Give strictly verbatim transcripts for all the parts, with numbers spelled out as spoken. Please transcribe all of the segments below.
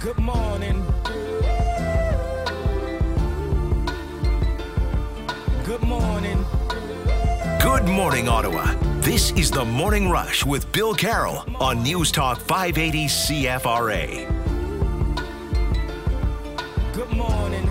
Good morning. Good morning. Good morning, Ottawa. This is the Morning Rush with Bill Carroll on News Talk five eighty C F R A. Good morning.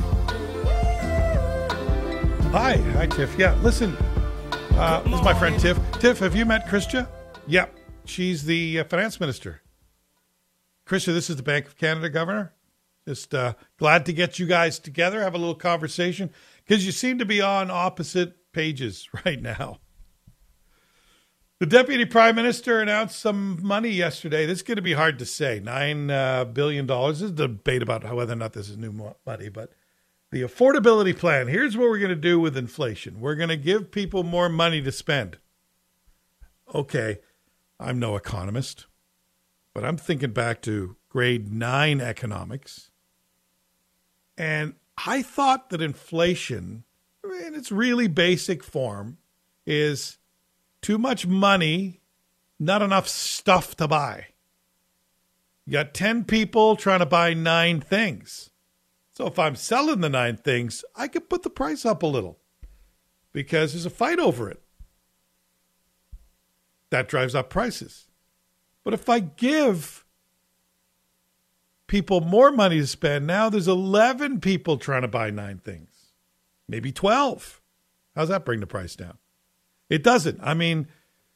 Hi. Hi, Tiff. Yeah, listen. Uh, this is my friend Tiff. Tiff, have you met Christia? Yeah, she's the uh, finance minister. Christia, this is the Bank of Canada governor. Just uh, glad to get you guys together, have a little conversation, because you seem to be on opposite pages right now. The deputy prime minister announced some money yesterday. This is going to be hard to say. Nine uh, billion dollars. There's a debate about how, whether or not this is new money, but the affordability plan. Here's what we're going to do with inflation. We're going to give people more money to spend. Okay, I'm no economist, but I'm thinking back to grade nine economics. And I thought that inflation, in its really basic form, is too much money, not enough stuff to buy. You got ten people trying to buy nine things. So if I'm selling the nine things, I could put the price up a little because there's a fight over it. That drives up prices. But if I give people more money to spend, now there's eleven people trying to buy nine things, maybe twelve. How's that bring the price down? It doesn't. I mean,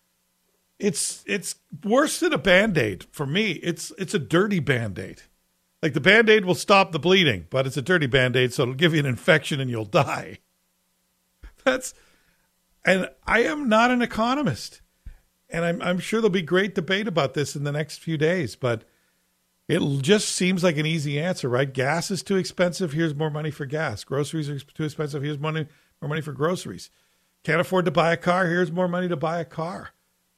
it's it's worse than a Band-Aid for me. It's it's a dirty Band-Aid. Like the Band-Aid will stop the bleeding, but it's a dirty Band-Aid, so it'll give you an infection and you'll die. That's, and I am not an economist. And I'm, I'm sure there'll be great debate about this in the next few days, but it just seems like an easy answer, right? Gas is too expensive. Here's more money for gas. Groceries are too expensive. Here's money, more money for groceries. Can't afford to buy a car. Here's more money to buy a car,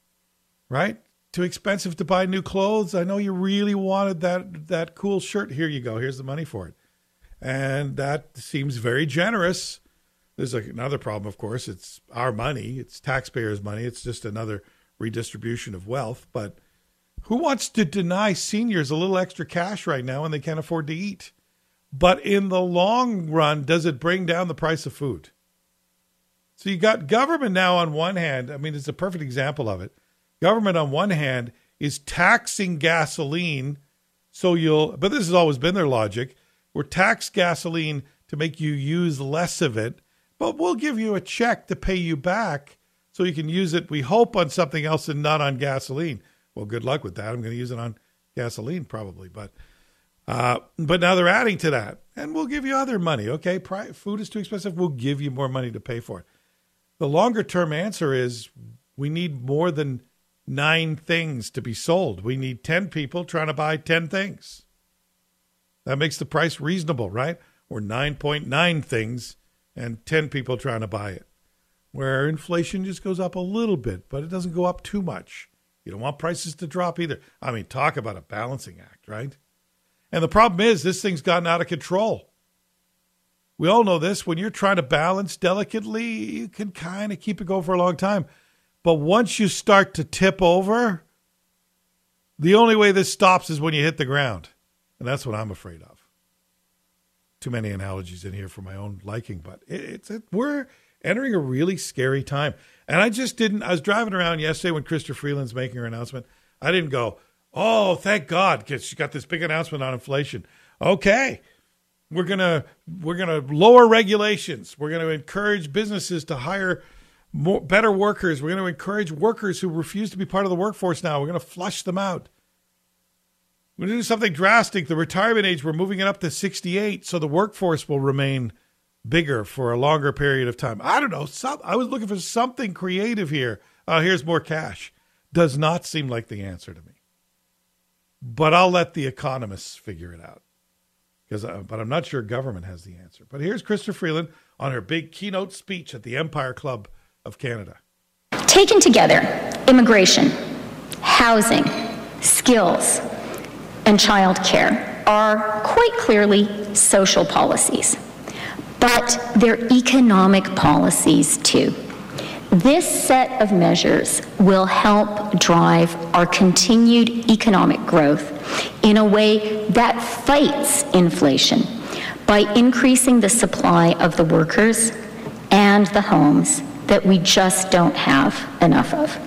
right? Too expensive to buy new clothes. I know you really wanted that, that cool shirt. Here you go. Here's the money for it. And that seems very generous. There's another problem, of course. It's our money. It's taxpayers' money. It's just another redistribution of wealth. But who wants to deny seniors a little extra cash right now when they can't afford to eat? But in the long run, does it bring down the price of food? So you got government now on one hand. I mean, it's a perfect example of it. Government on one hand is taxing gasoline. So you'll, but this has always been their logic. We're tax gasoline to make you use less of it, but we'll give you a check to pay you back so you can use it, we hope, on something else and not on gasoline. Well, good luck with that. I'm going to use it on gasoline probably. But uh, but now they're adding to that. And we'll give you other money. Okay, pri- food is too expensive. We'll give you more money to pay for it. The longer term answer is we need more than nine things to be sold. We need ten people trying to buy ten things. That makes the price reasonable, right? Or nine point nine things and ten people trying to buy it. Where inflation just goes up a little bit, but it doesn't go up too much. You don't want prices to drop either. I mean, talk about a balancing act, right? And the problem is this thing's gotten out of control. We all know this. When you're trying to balance delicately, you can kind of keep it going for a long time. But once you start to tip over, the only way this stops is when you hit the ground. And that's what I'm afraid of. Too many analogies in here for my own liking, but it, it's it, we're entering a really scary time. And I just didn't, I was driving around yesterday when Chrystia Freeland's making her announcement. I didn't go, oh, thank God, because she got this big announcement on inflation. Okay, we're going to we're gonna lower regulations. We're going to encourage businesses to hire more, better workers. We're going to encourage workers who refuse to be part of the workforce now. We're going to flush them out. We're going to do something drastic. The retirement age, we're moving it up to sixty-eight, so the workforce will remain bigger for a longer period of time. I don't know. Some, I was looking for something creative here. Uh, here's more cash. Does not seem like the answer to me. But I'll let the economists figure it out. Because, uh, but I'm not sure government has the answer. But here's Chrystia Freeland on her big keynote speech at the Empire Club of Canada. Taken together, immigration, housing, skills, and childcare are quite clearly social policies. But they're economic policies too. This set of measures will help drive our continued economic growth in a way that fights inflation by increasing the supply of the workers and the homes that we just don't have enough of.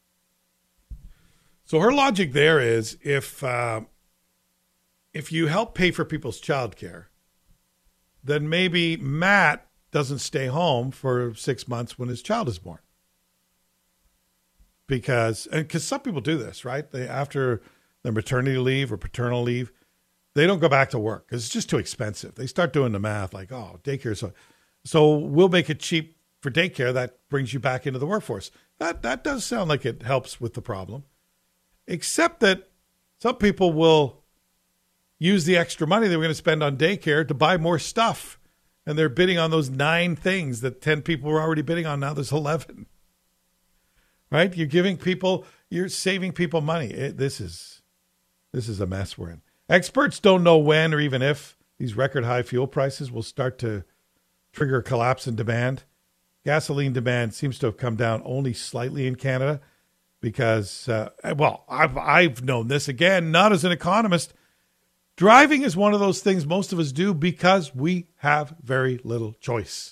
So her logic there is if uh, if you help pay for people's childcare, then maybe Matt doesn't stay home for six months when his child is born. Because and because some people do this, right? They after their maternity leave or paternal leave, they don't go back to work because it's just too expensive. They start doing the math like, oh, daycare. So, so we'll make it cheap for daycare. That brings you back into the workforce. That that does sound like it helps with the problem. Except that some people will use the extra money they were going to spend on daycare to buy more stuff. And they're bidding on those nine things that ten people were already bidding on. Now there's eleven. Right? You're giving people, you're saving people money. It, this is, this is a mess we're in. Experts don't know when or even if these record high fuel prices will start to trigger a collapse in demand. Gasoline demand seems to have come down only slightly in Canada because, uh, well, I've, I've known this again, not as an economist. Driving is one of those things most of us do because we have very little choice.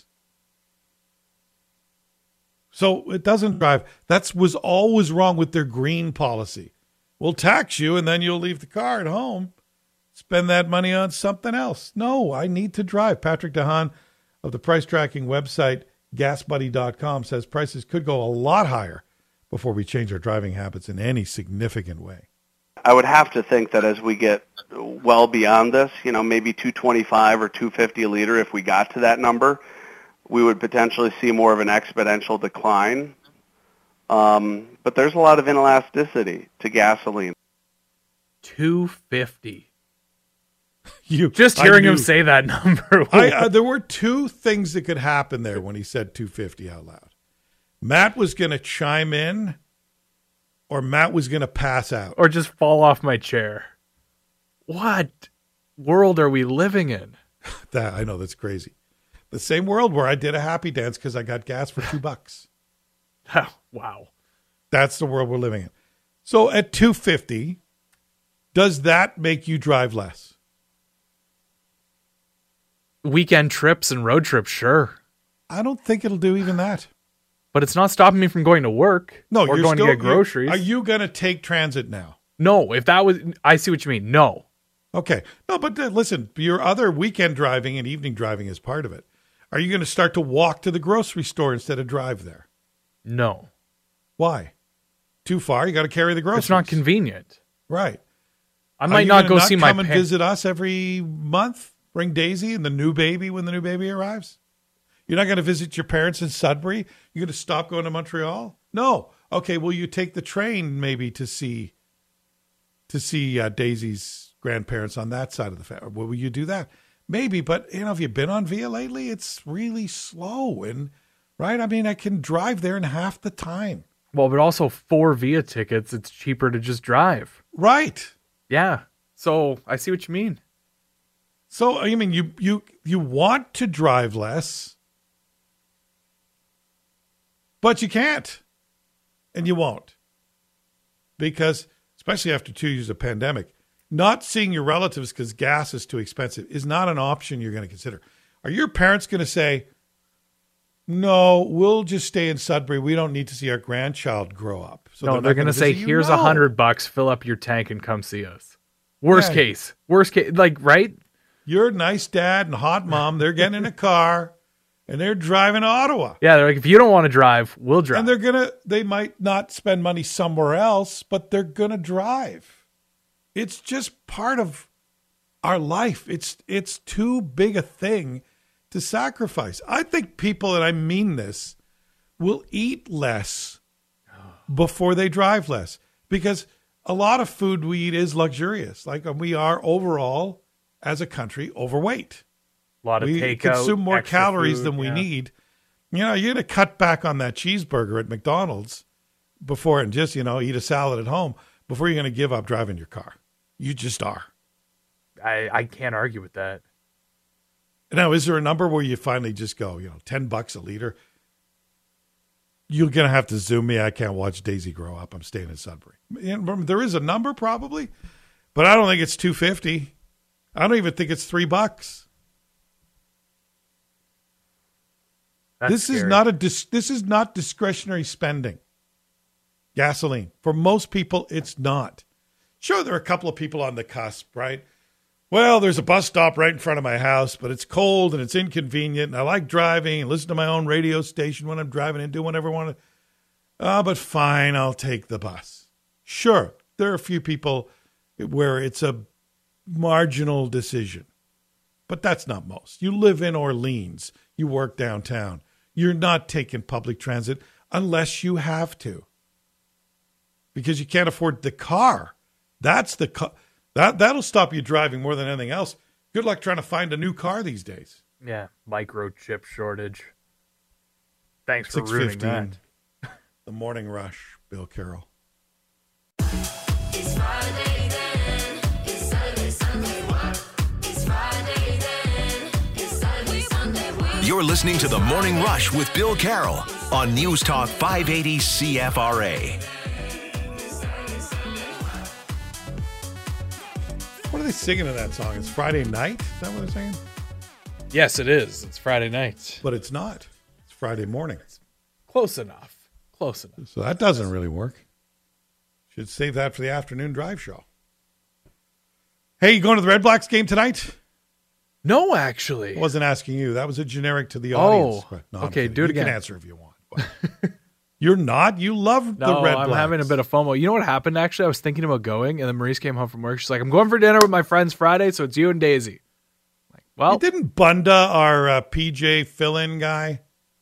So it doesn't drive. That was always wrong with their green policy. We'll tax you and then you'll leave the car at home. Spend that money on something else. No, I need to drive. Patrick DeHaan of the price tracking website gas buddy dot com says prices could go a lot higher before we change our driving habits in any significant way. I would have to think that as we get well beyond this, you know, maybe two twenty-five or two fifty a liter, if we got to that number, we would potentially see more of an exponential decline. Um, but there's a lot of inelasticity to gasoline. two fifty. You just hearing him say that number. I, uh, there were two things that could happen there when he said two fifty out loud. Matt was going to chime in, or Matt was going to pass out, or just fall off my chair. What world are we living in? That I know, that's crazy. The same world where I did a happy dance because I got gas for two bucks. Oh, wow. That's the world we're living in. So at two fifty, does that make you drive less? Weekend trips and road trips, sure. I don't think it'll do even that. But it's not stopping me from going to work no, or you're going still, to get groceries. Are you going to take transit now? No, if that was, I see what you mean. No. Okay. No, but uh, listen, your other weekend driving and evening driving is part of it. Are you going to start to walk to the grocery store instead of drive there? No. Why? Too far? You got to carry the groceries. It's not convenient. Right. I might not go not see my parents. Come and pa- visit us every month? Bring Daisy and the new baby when the new baby arrives? You're not going to visit your parents in Sudbury? You're going to stop going to Montreal? No. Okay, well, you take the train maybe to see to see uh, Daisy's grandparents on that side of the family. Will you do that? Maybe, but you know, have you been on Via lately? It's really slow, and right? I mean, I can drive there in half the time. Well, but also for Via tickets, it's cheaper to just drive. Right. Yeah. So I see what you mean. So I mean, you you you want to drive less, but you can't, and you won't, because especially after two years of pandemic. Not seeing your relatives because gas is too expensive is not an option you're going to consider. Are your parents going to say, no, we'll just stay in Sudbury. We don't need to see our grandchild grow up. So no, they're, they're going to say, here's a no. hundred bucks, fill up your tank and come see us. Worst yeah. case, worst case, like, right? Your nice dad and hot mom, they're getting in a car and they're driving to Ottawa. Yeah. They're like, if you don't want to drive, we'll drive. And they're going to, they might not spend money somewhere else, but they're going to drive. It's just part of our life. It's it's too big a thing to sacrifice. I think people, and I mean this, will eat less before they drive less because a lot of food we eat is luxurious. Like we are overall, as a country, overweight. A lot of we takeout, consume more calories food, than we yeah. need. You know, you're going to cut back on that cheeseburger at McDonald's before and just, you know, eat a salad at home before you're going to give up driving your car. You just are. I, I can't argue with that. Now, is there a number where you finally just go, you know, ten bucks a liter? you're going to have to zoom me. I can't watch Daisy grow up. I'm staying in Sudbury. And there is a number probably, but I don't think it's two fifty. I don't even think it's three bucks. That's this scary. is not a dis- this is not discretionary spending. Gasoline. For most people, it's not. Sure, there are a couple of people on the cusp, right? Well, there's a bus stop right in front of my house, but it's cold and it's inconvenient, and I like driving and listen to my own radio station when I'm driving and do whatever I want to. Ah, but fine, I'll take the bus. Sure, there are a few people where it's a marginal decision, but that's not most. You live in Orleans. You work downtown. You're not taking public transit unless you have to, because you can't afford the car. That's the car. That, that'll stop you driving more than anything else. Good luck trying to find a new car these days. Yeah, microchip shortage. Thanks for ruining that. The Morning Rush, Bill Carroll. It's Friday then, it's Saturday, Sunday, what? It's Friday then, it's Saturday, Sunday, what? You're listening to The Morning Rush with Bill Carroll on News Talk five eighty C F R A. What are they singing in that song? It's Friday night? Is that what they're saying? Yes, it is. It's Friday night. But it's not. It's Friday morning. Close enough. Close enough. So that doesn't really work. Should save that for the afternoon drive show. Hey, you going to the Red Blacks game tonight? No, actually. I wasn't asking you. That was a generic to the audience. Oh, But no, I'm okay, kidding. do it you again. You can answer if you want. But you're not. You love No, the Red I'm Blacks. having a bit of FOMO. You know what happened, actually? I was thinking about going, and then Maurice came home from work. She's like, I'm going for dinner with my friends Friday, so it's you and Daisy. I'm like, well, Hey, didn't Bunda, our uh, P J fill-in guy,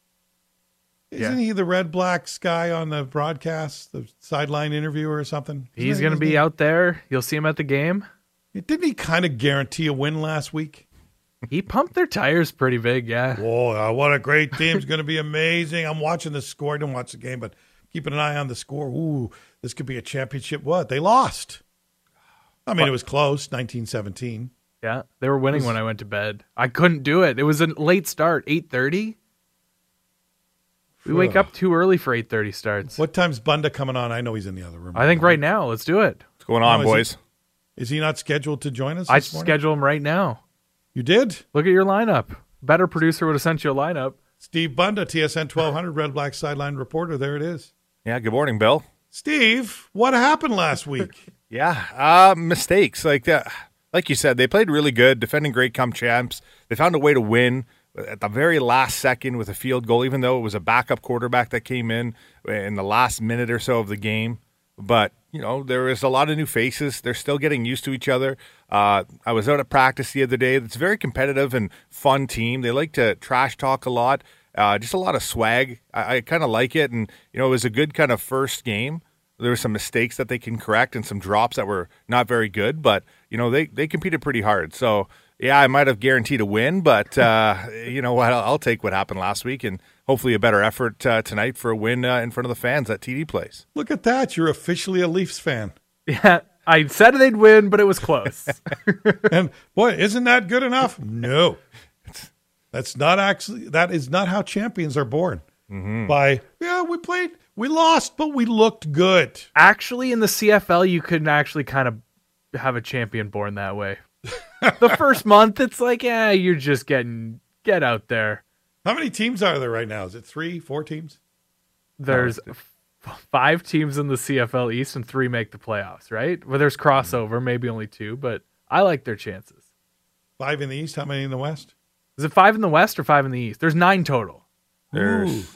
isn't Yeah. he the Red Blacks guy on the broadcast, the sideline interviewer or something? Isn't he's that going to his be name? out there. You'll see him at the game. Didn't he kind of guarantee a win last week? He pumped their tires pretty big, yeah. Whoa, uh, what a great team. It's going to be amazing. I'm watching the score. I didn't watch the game, but keeping an eye on the score. Ooh, this could be a championship. What? They lost. I mean, it was close, nineteen seventeen. Yeah, they were winning when I went to bed. I couldn't do it. It was a late start, eight thirty. We wake up too early for eight thirty starts. What time's Bunda coming on? I know he's in the other room. I think right now. Let's do it. What's going on, Oh, is boys? he- Is he not scheduled to join us I this morning? schedule him right now. You did? Look at your lineup. Better producer would have sent you a lineup. Steve Bunda, T S N twelve hundred, Red Black sideline reporter. There it is. Yeah, good morning, Bill. Steve, what happened last week? Yeah, uh, mistakes. Like that. Like you said, they played really good, defending Grey Cup champs. They found a way to win at the very last second with a field goal, even though it was a backup quarterback that came in in the last minute or so of the game. But, you know, there is a lot of new faces. They're still getting used to each other. Uh, I was out at practice the other day. It's a very competitive and fun team. They like to trash talk a lot, uh, just a lot of swag. I, I kind of like it. And, you know, it was a good kind of first game. There were some mistakes that they can correct and some drops that were not very good. But, you know, they, they competed pretty hard. So, yeah, I might have guaranteed a win. But, uh, you know what, I'll, I'll take what happened last week and hopefully a better effort uh, tonight for a win uh, in front of the fans at T D Place. Look at that. You're officially a Leafs fan. Yeah, I said they'd win, but it was close. And boy, isn't that good enough? No. That's not actually, that is not how champions are born. Mm-hmm. By, yeah, we played, we lost, but we looked good. Actually, in the C F L, you could actually kind of have a champion born that way. The first month, it's like, yeah, you're just getting, get out there. How many teams are there right now? Is it three, four teams? There's f- five teams in the C F L East and three make the playoffs, right? Well, there's crossover, maybe only two, but I like their chances. Five in the East. How many in the West? Is it five in the West or five in the East? There's nine total. There's, Ooh.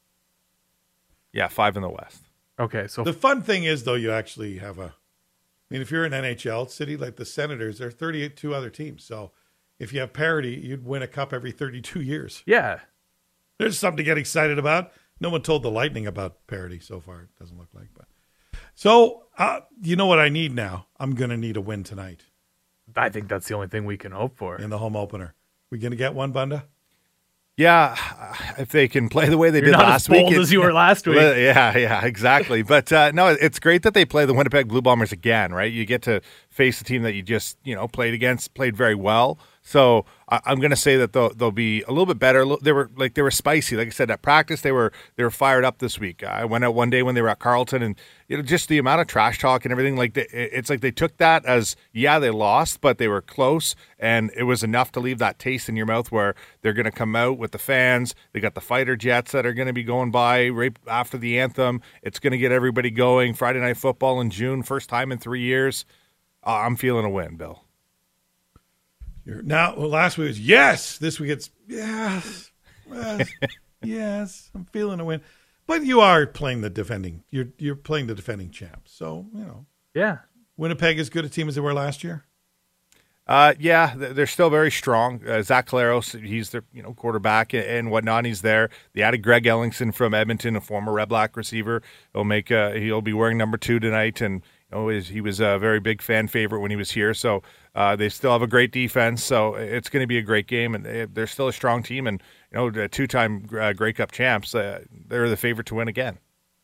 yeah, five in the West. Okay, so The fun thing is, though, you actually have a, I mean, if you're an N H L city like the Senators, there are thirty-two other teams. So if you have parity, you'd win a cup every thirty-two years. yeah, There's something to get excited about. No one told the Lightning about parity so far. It doesn't look like. But so uh, you know what I need now? I'm going to need a win tonight I think that's the only thing we can hope for. in the home opener. We going to get one, Bunda? Yeah, if they can play the way they You're did not last as bold week. it- as you were last week. Well, Yeah, yeah, exactly. But uh, no, it's great that they play the Winnipeg Blue Bombers again, right? You get to face a team that you just, you know, played against, played very well. So I, I'm going to say that they'll they'll be a little bit better. A little- They were like they were spicy. Like I said, at practice they were they were fired up this week. I went out one day when they were at Carleton, and you know just the amount of trash talk and everything. Like they, it's like they took that as yeah they lost, but they were close, and it was enough to leave that taste in your mouth where they're going to come out with the fans. They got the fighter jets that are going to be going by right after the anthem. It's going to get everybody going. Friday Night Football in June, first time in three years. Uh, I'm feeling a win, Bill. You're, now, well, last week was yes. This week it's yes, yes, yes. I'm feeling a win, but you are playing the defending. You're you're playing the defending champs. So you know, Yeah. Winnipeg is good a team as they were last year. Uh, yeah, th- they're still very strong. Uh, Zach Claros, he's their you know quarterback and, and whatnot. He's there. They added Greg Ellingson from Edmonton, a former Red Black receiver. He'll make. Uh, he'll be wearing number two tonight, and you know he was a very big fan favorite when he was here. So uh, they still have a great defense. So it's going to be a great game, and they- they're still a strong team. And you know, the two-time uh, Grey Cup champs. Uh, they're the favorite to win again.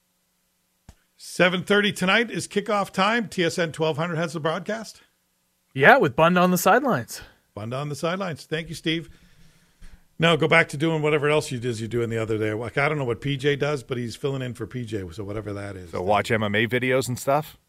seven thirty tonight is kickoff time. T S N twelve hundred has the broadcast. Yeah, with Bund on the sidelines. Bund on the sidelines. Thank you, Steve. Now go back to doing whatever else you did you doing the other day. Like I don't know what P J does, but he's filling in for P J. So whatever that is. So watch M M A videos and stuff.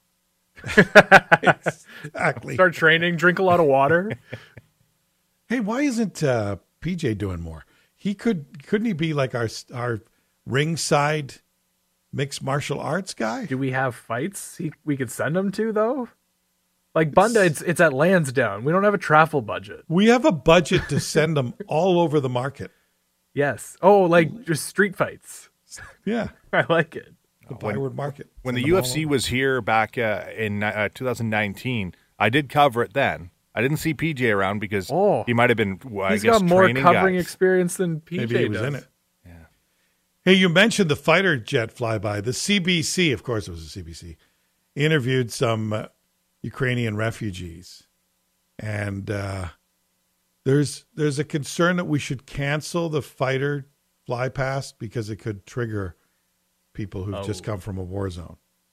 Exactly. Start training, drink a lot of water. Hey, why isn't uh, P J doing more? He could couldn't he be like our our ringside mixed martial arts guy? Do we have fights he, we could send him to, though? Like, Bunda, it's, it's at Lansdowne. We don't have a travel budget. We have a budget to send them all over the market. Yes. Oh, like just street fights. Yeah, I like it. the Byward Market. When Send the them all U F C over. was here back uh, in uh, two thousand nineteen, I did cover it then. I didn't see P J around because Oh. he might have been, well, I He's guess, got more training covering guys. experience than P J maybe he was does. in it. Yeah. Hey, you mentioned the fighter jet flyby. The C B C, of course, it was the C B C, interviewed some uh, Ukrainian refugees, and uh, there's there's a concern that we should cancel the fighter fly past because it could trigger people who've just Oh. come from a war zone.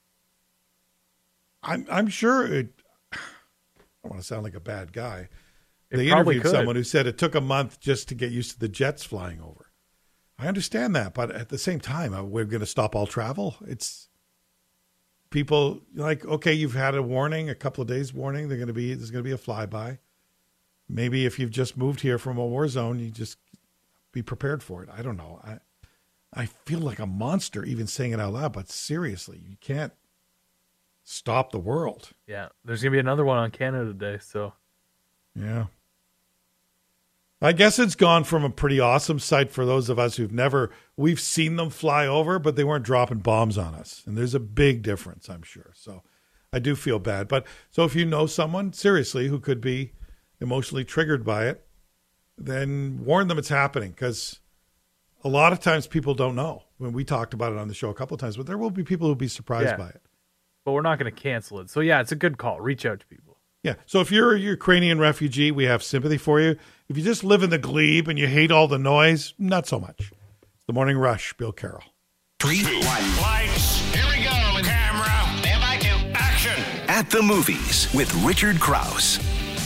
I'm I'm sure it. I don't want to sound like a bad guy. It They probably interviewed could. someone who said it took a month just to get used to the jets flying over. I understand that, but at the same time, uh, we're going to stop all travel. It's people like, okay, you've had a warning, a couple of days warning. They're going to be there's going to be a flyby. Maybe if you've just moved here from a war zone, you just be prepared for it. I don't know. I I feel like a monster even saying it out loud, but seriously, you can't stop the world. Yeah, there's gonna be another one on Canada Day. So Yeah. I guess it's gone from a pretty awesome sight for those of us who've never, we've seen them fly over, but they weren't dropping bombs on us. And there's a big difference, I'm sure. So I do feel bad. But so if you know someone, seriously, who could be emotionally triggered by it, then warn them it's happening because a lot of times people don't know. When we talked about it on the show a couple of times, but there will be people who'll be surprised Yeah. by it. but we're not gonna cancel it. So yeah, it's a good call. Reach out to people. Yeah. So if you're a Ukrainian refugee, we have sympathy for you. If you just live in the glebe and you hate all the noise, not so much. It's the Morning Rush, Bill Carroll. Three, Lights. Here we go. Camera. Stand by to action. at the movies with Richard Krause.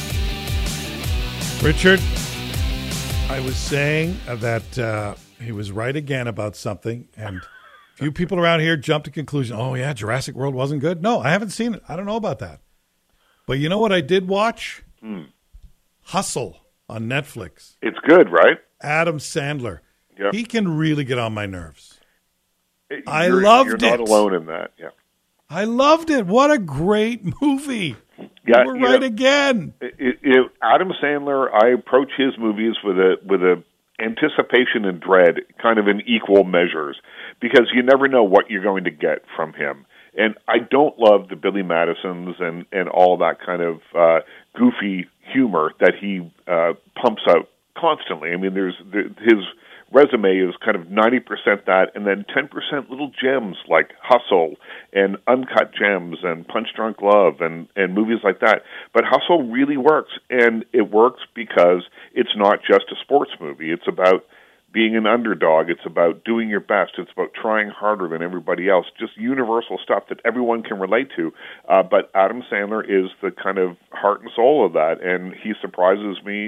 Richard, I was saying that uh, he was right again about something, and a few people around here jumped to conclusion, oh, yeah, Jurassic World wasn't good. No, I haven't seen it. I don't know about that. But you know what I did watch? Hmm. Hustle on Netflix. It's good, right? Adam Sandler. Yep. He can really get on my nerves. I You're- loved You're not it. alone in that. Yeah. I loved it. What a great movie. Yeah, We're you right know, again. It, it, Adam Sandler, I approach his movies with a with a anticipation and dread, kind of in equal measures, because you never know what you're going to get from him. And I don't love the Billy Madisons and and all that kind of uh, goofy humor that he uh, pumps out constantly. I mean, there's there, his resume is kind of ninety percent that, and then ten percent little gems like Hustle and Uncut Gems and Punch Drunk Love and, and movies like that. But Hustle really works, and it works because it's not just a sports movie. It's about being an underdog. It's about doing your best. It's about trying harder than everybody else. Just universal stuff that everyone can relate to. Uh, but Adam Sandler is the kind of heart and soul of that, and he surprises me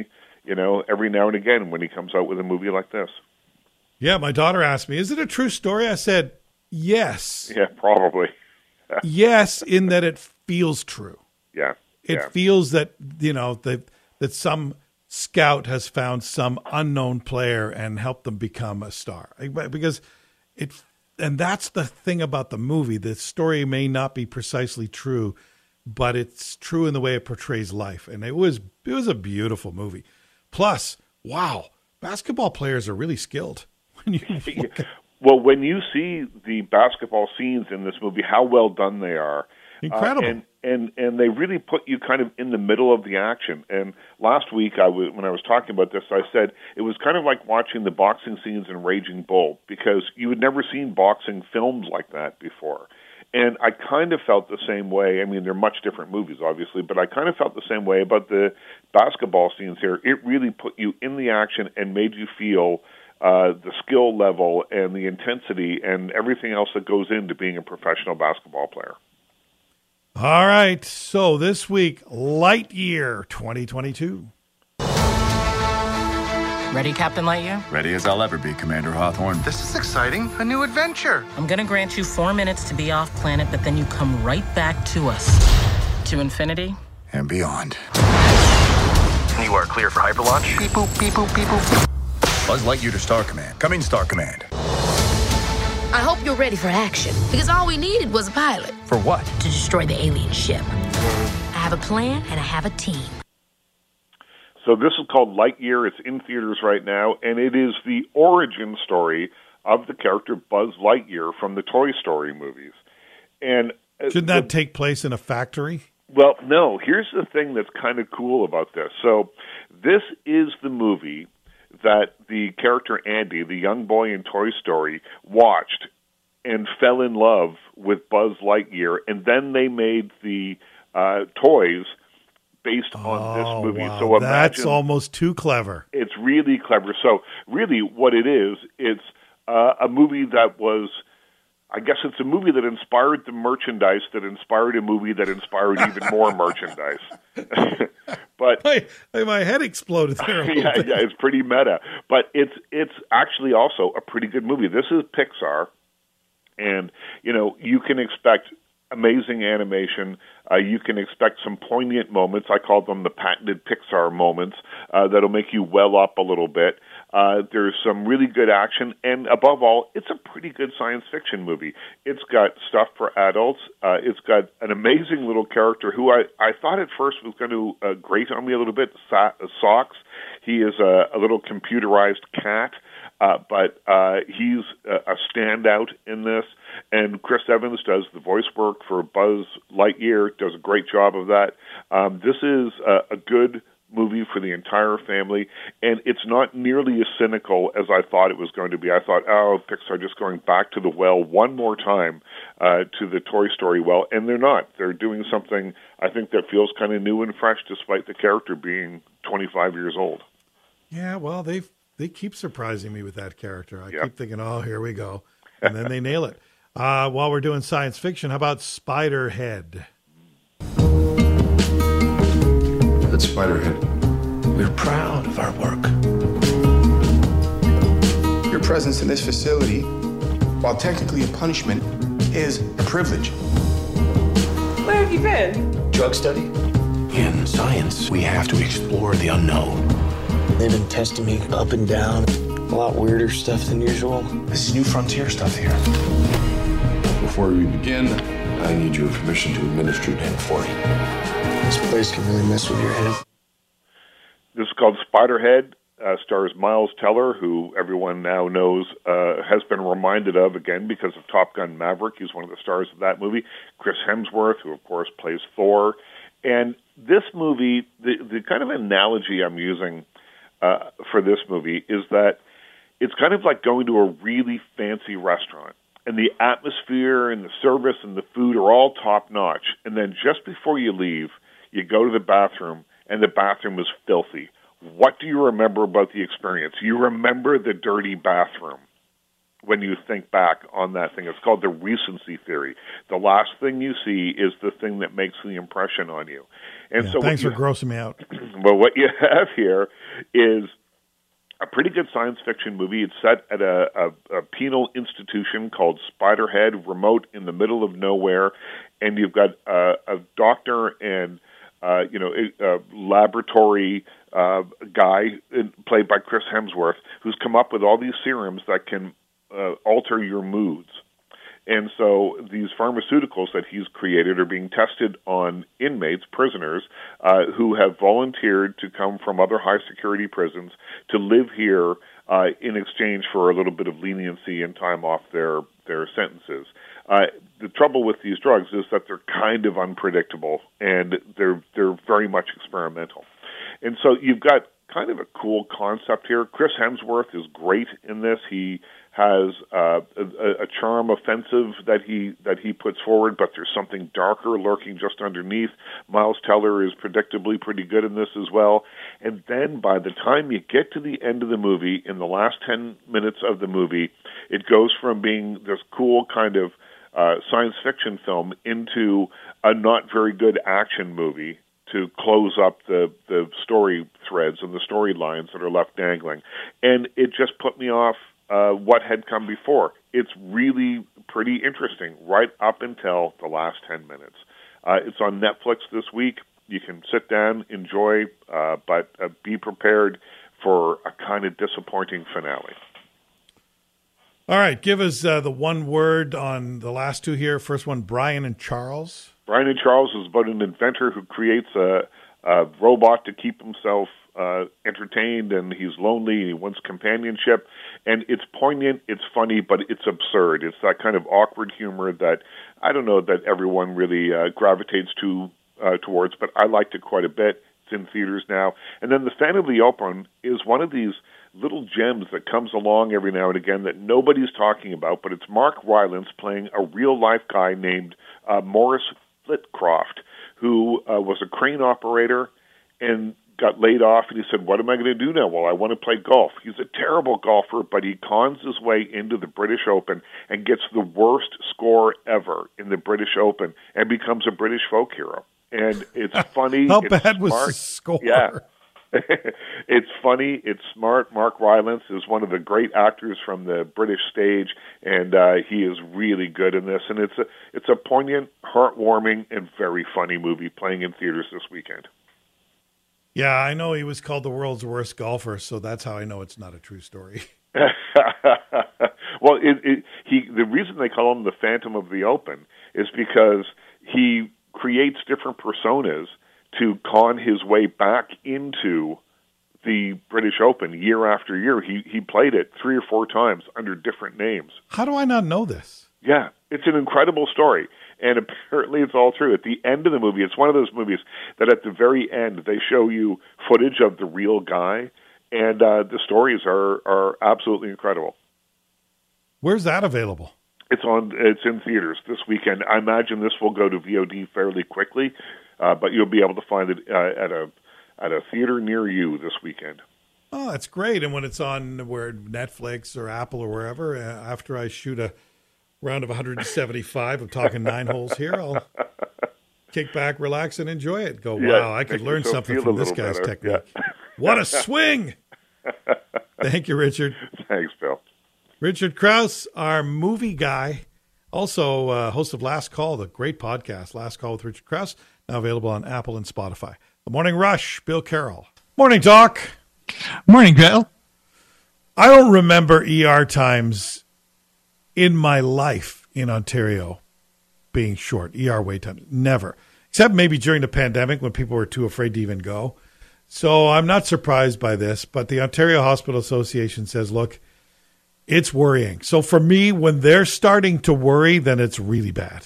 you know, every now and again when he comes out with a movie like this. Yeah, my daughter asked me, is it a true story? I said, yes. Yeah, probably. Yes, in that it feels true. Yeah. It yeah. feels that, you know, that, that some scout has found some unknown player and helped them become a star. Because it, and that's the thing about the movie. The story may not be precisely true, but it's true in the way it portrays life. And it was, it was a beautiful movie. Plus, wow, basketball players are really skilled. When you look at- well, when you see the basketball scenes in this movie, how well done they are. Incredible. Uh, and, and and they really put you kind of in the middle of the action. And last week, I was, when I was talking about this, I said it was kind of like watching the boxing scenes in Raging Bull, because you had never seen boxing filmed like that before. And I kind of felt the same way. I mean, they're much different movies, obviously, but I kind of felt the same way about the basketball scenes here. It really put you in the action and made you feel uh, the skill level and the intensity and everything else that goes into being a professional basketball player. All right. So this week, Lightyear twenty twenty-two. Ready, Captain Lightyear? Ready as I'll ever be, Commander Hawthorne. This is exciting. A new adventure. I'm gonna grant you four minutes to be off planet, but then you come right back to us. To infinity and beyond. You are clear for hyperlaunch. Beep boop, beep boop, beep boop. Buzz Lightyear to Star Command. Coming, Star Command. I hope you're ready for action, because all we needed was a pilot. For what? To destroy the alien ship. I have a plan, and I have a team. So this is called Lightyear. It's in theaters right now, and it is the origin story of the character Buzz Lightyear from the Toy Story movies. And uh, Shouldn't that the, take place in a factory? Well, no. Here's the thing that's kind of cool about this. So this is the movie that the character Andy, the young boy in Toy Story, watched and fell in love with Buzz Lightyear, and then they made the uh, toys based on oh, this movie. Wow. So imagine, that's almost too clever. It's really clever. So really what it is, it's uh, a movie that was, I guess it's a movie that inspired the merchandise that inspired a movie that inspired even more merchandise. But my, my head exploded there a little yeah, bit. yeah, it's pretty meta. But it's it's actually also a pretty good movie. This is Pixar, and you know you can expect amazing animation. Uh, you can expect some poignant moments. I call them the patented Pixar moments uh, that'll make you well up a little bit. Uh, there's some really good action, and above all, it's a pretty good science fiction movie. It's got stuff for adults. Uh, it's got an amazing little character who I, I thought at first was going to uh, grate on me a little bit, Sa- Socks. He is a, a little computerized cat. Uh, but uh, he's a, a standout in this, and Chris Evans does the voice work for Buzz Lightyear, does a great job of that. Um, this is a, a good movie for the entire family, and it's not nearly as cynical as I thought it was going to be. I thought, oh, Pixar just going back to the well one more time, uh, to the Toy Story well, and they're not. They're doing something, I think, that feels kind of new and fresh, despite the character being twenty-five years old. Yeah, well, they've They keep surprising me with that character. I yep. keep thinking, oh, here we go. And then they nail it. Uh, while we're doing science fiction, how about Spiderhead? At Spiderhead, we're proud of our work. Your presence in this facility, while technically a punishment, is a privilege. Where have you been? Drug study. In science, we have to explore the unknown. They've been testing me up and down. A lot weirder stuff than usual. This is new frontier stuff here. Before we begin, I need your permission to administer ten forty. This place can really mess with your head. This is called Spiderhead. Uh, stars Miles Teller, who everyone now knows uh, has been reminded of again because of Top Gun Maverick. He's one of the stars of that movie. Chris Hemsworth, who of course plays Thor. And this movie, the, the kind of analogy I'm using Uh, for this movie is that it's kind of like going to a really fancy restaurant, and the atmosphere and the service and the food are all top-notch, and then just before you leave, you go to the bathroom, and the bathroom is filthy. What do you remember about the experience? You remember the dirty bathroom. when you think back on that thing. It's called the recency theory. The last thing you see is the thing that makes the impression on you. And Yeah, so thanks for what you, grossing me out. well, what you have here is a pretty good science fiction movie. It's set at a, a, a penal institution called Spiderhead, remote in the middle of nowhere, and you've got uh, a doctor and uh, you know a, a laboratory uh, guy in, played by Chris Hemsworth, who's come up with all these serums that can uh, alter your moods. And so these pharmaceuticals that he's created are being tested on inmates, prisoners, uh, who have volunteered to come from other high-security prisons to live here uh, in exchange for a little bit of leniency and time off their, their sentences. Uh, the trouble with these drugs is that they're kind of unpredictable, and they're they're very much experimental. And so you've got kind of a cool concept here. Chris Hemsworth is great in this. He has uh, a, a charm offensive that he that he puts forward, but there's something darker lurking just underneath. Miles Teller is predictably pretty good in this as well. And then by the time you get to the end of the movie, in the last ten minutes of the movie, it goes from being this cool kind of uh, science fiction film into a not very good action movie to close up the, the story threads and the storylines that are left dangling. And it just put me off Uh, what had come before. It's really pretty interesting right up until the last ten minutes. Uh, it's on Netflix this week. You can sit down, enjoy, uh, but uh, be prepared for a kind of disappointing finale. All right, give us uh, the one word on the last two here. First one, Brian and Charles. Brian and Charles is about an inventor who creates a, a robot to keep himself uh, entertained, and he's lonely, and he wants companionship. And it's poignant, it's funny, but it's absurd. It's that kind of awkward humor that, I don't know, that everyone really uh, gravitates to uh, towards, but I liked it quite a bit. It's in theaters now. And then The Fan of the Open is one of these little gems that comes along every now and again that nobody's talking about, but it's Mark Rylance playing a real-life guy named uh, Morris Flitcroft, who uh, was a crane operator and got laid off, and he said, what am I going to do now? Well, I want to play golf. He's a terrible golfer, but he cons his way into the British Open and gets the worst score ever in the British Open and becomes a British folk hero. And it's funny. How it's bad was smart. the score? Yeah. It's funny. It's smart. Mark Rylance is one of the great actors from the British stage, and uh, he is really good in this. And it's a, it's a poignant, heartwarming, and very funny movie playing in theaters this weekend. Yeah, I know he was called the world's worst golfer, so that's how I know it's not a true story. Well, it, it, he the reason they call him the Phantom of the Open is because he creates different personas to con his way back into the British Open year after year. He he played it three or four times under different names. How do I not know this? Yeah, it's an incredible story, and apparently it's all true. At the end of the movie, it's one of those movies that at the very end they show you footage of the real guy, and uh, the stories are, are absolutely incredible. Where's that available? It's on. It's in theaters this weekend. I imagine this will go to V O D fairly quickly, uh, but you'll be able to find it uh, at a at a theater near you this weekend. Oh, that's great. And when it's on where Netflix or Apple or wherever, uh, after I shoot a round of one hundred seventy-five, I'm talking nine holes here, I'll kick back, relax, and enjoy it. Go, wow, Yeah, I could make learn yourself something feel from a this little guy's better. technique. Yeah. What a swing! Thank you, Richard. Thanks, Bill. Richard Krause, our movie guy, also uh, host of Last Call, the great podcast, Last Call with Richard Krause, now available on Apple and Spotify. The Morning Rush, Bill Carroll. Morning, Doc. Morning, Bill. I don't remember E R times in my life in Ontario being short, E R wait times. Never. Except maybe during the pandemic when people were too afraid to even go. So I'm not surprised by this, but the Ontario Hospital Association says, look, it's worrying. So for me, when they're starting to worry, then it's really bad.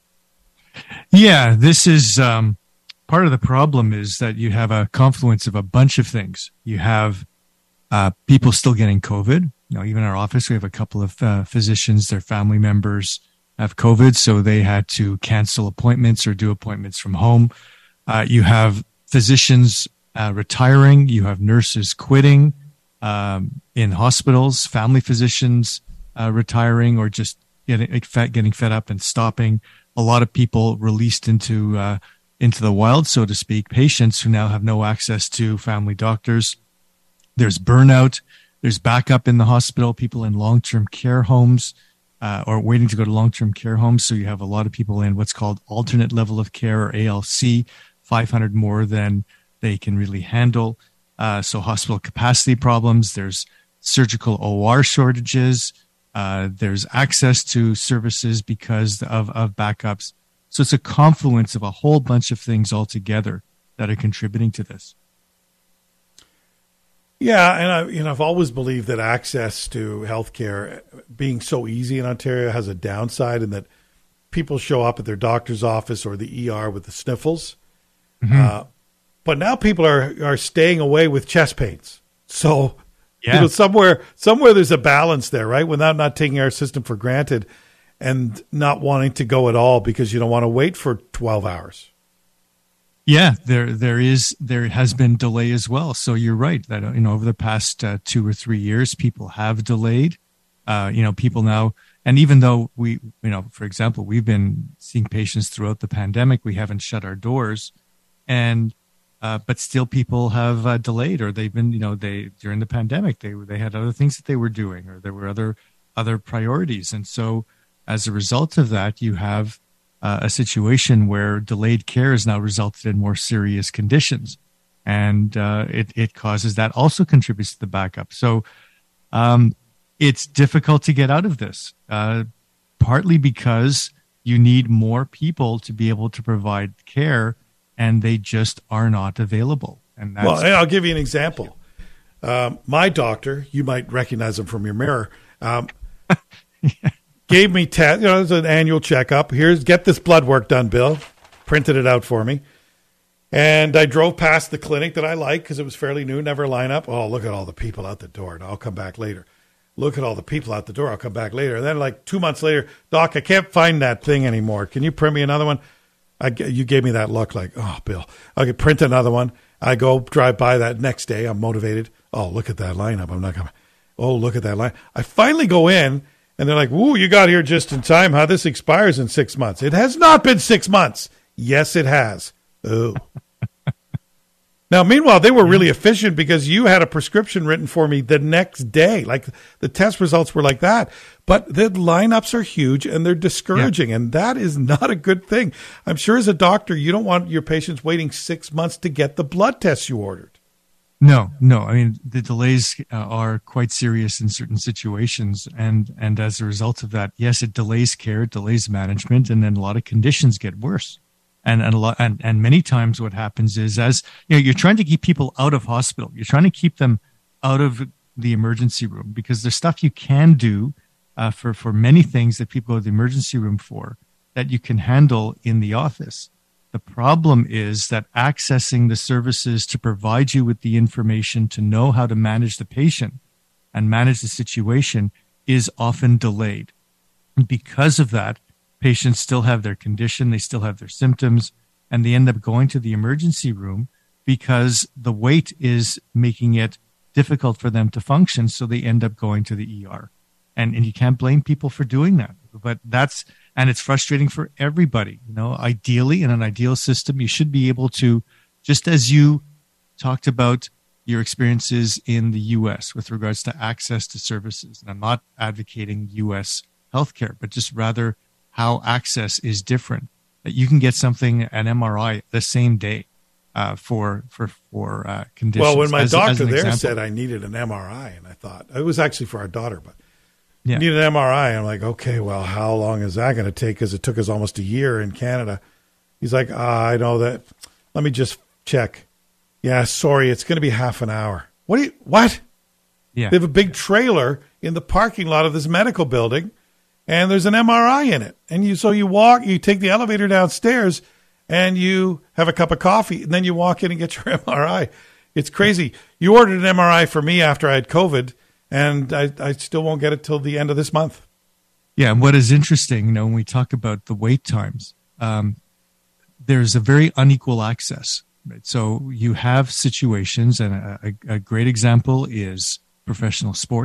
Yeah, this is um, part of the problem is that you have a confluence of a bunch of things. You have uh, people still getting COVID. You know, even in our office, we have a couple of uh, physicians, their family members have COVID, so they had to cancel appointments or do appointments from home. Uh, you have physicians uh, retiring. You have nurses quitting um, in hospitals, family physicians uh, retiring or just getting getting fed up and stopping. A lot of people released into uh, into the wild, so to speak, patients who now have no access to family doctors. There's burnout. There's backup in the hospital, people in long-term care homes uh, or waiting to go to long-term care homes. So you have a lot of people in what's called alternate level of care, or A L C, five hundred more than they can really handle. Uh, so hospital capacity problems. There's surgical O R shortages. Uh, there's access to services because of, of backups. So it's a confluence of a whole bunch of things altogether that are contributing to this. Yeah, and I, you know, I've always believed that access to healthcare being so easy in Ontario has a downside, in that people show up at their doctor's office or the E R with the sniffles. Mm-hmm. Uh, but now people are are staying away with chest pains. So, yeah. you know, somewhere somewhere there's a balance there, right? Without not taking our system for granted and not wanting to go at all because you don't want to wait for twelve hours. Yeah, there there is there has been delay as well. So you're right that, you know, over the past uh, two or three years, people have delayed. Uh, you know, people now, and even though we, you know, for example, we've been seeing patients throughout the pandemic, we haven't shut our doors, and uh, but still people have uh, delayed, or they've been, you know, they during the pandemic they they had other things that they were doing, or there were other other priorities, and so as a result of that, you have Uh, a situation where delayed care has now resulted in more serious conditions, and uh, it it causes that also contributes to the backup. So um, it's difficult to get out of this, uh, partly because you need more people to be able to provide care, and they just are not available. And that's, well, I'll give you an example. Um, my doctor, you might recognize him from your mirror. Um, yeah. Gave me test, you know, it's an annual checkup. Here's, get this blood work done, Bill. Printed it out for me. And I drove past the clinic that I like because it was fairly new, never line up. Oh, look at all the people out the door, and I'll come back later. Look at all the people out the door, I'll come back later. And then like two months later, Doc, I can't find that thing anymore. Can you print me another one? I, you gave me that look like, oh, Bill, I could print another one. I go drive by that next day. I'm motivated. Oh, look at that lineup. I'm not coming. Oh, look at that line. I finally go in. And they're like, "Woo, you got here just in time, huh? This expires in six months." It has not been six months. Yes, it has. Oh. Now, meanwhile, they were really efficient because you had a prescription written for me the next day. Like, the test results were like that. But the lineups are huge and they're discouraging, yeah. and that is not a good thing. I'm sure as a doctor, you don't want your patients waiting six months to get the blood tests you ordered. No, no. I mean, the delays uh, are quite serious in certain situations. And, and as a result of that, yes, it delays care, it delays management, and then a lot of conditions get worse. And, and, a lot, and, and many times what happens is, as you know, you're trying to keep people out of hospital. You're trying to keep them out of the emergency room because there's stuff you can do uh, for, for many things that people go to the emergency room for that you can handle in the office. The problem is that accessing the services to provide you with the information to know how to manage the patient and manage the situation is often delayed. And because of that, patients still have their condition, they still have their symptoms, and they end up going to the emergency room because the wait is making it difficult for them to function, so they end up going to the E R. And, and you can't blame people for doing that. But that's... And it's frustrating for everybody. You know, ideally, in an ideal system, you should be able to, just as you talked about your experiences in the U S with regards to access to services. And I'm not advocating U S healthcare, but just rather how access is different. That you can get something, an M R I, the same day uh, for for for uh, conditions. Well, when my as, doctor as an there example. said I needed an M R I, and I thought it was actually for our daughter, but. Yeah. Need an M R I. I'm like, okay, well, how long is that going to take? Because it took us almost a year in Canada. He's like, ah, I know that. Let me just check. Yeah, sorry, it's going to be half an hour. What do you, what? Yeah. They have a big trailer in the parking lot of this medical building, and there's an M R I in it. And you, so you walk, you take the elevator downstairs, and you have a cup of coffee, and then you walk in and get your M R I. It's crazy. You ordered an M R I for me after I had COVID, and I, I still won't get it till the end of this month. Yeah, and what is interesting, you know, when we talk about the wait times, um, there's a very unequal access. Right? So you have situations, and a, a, a great example is professional sports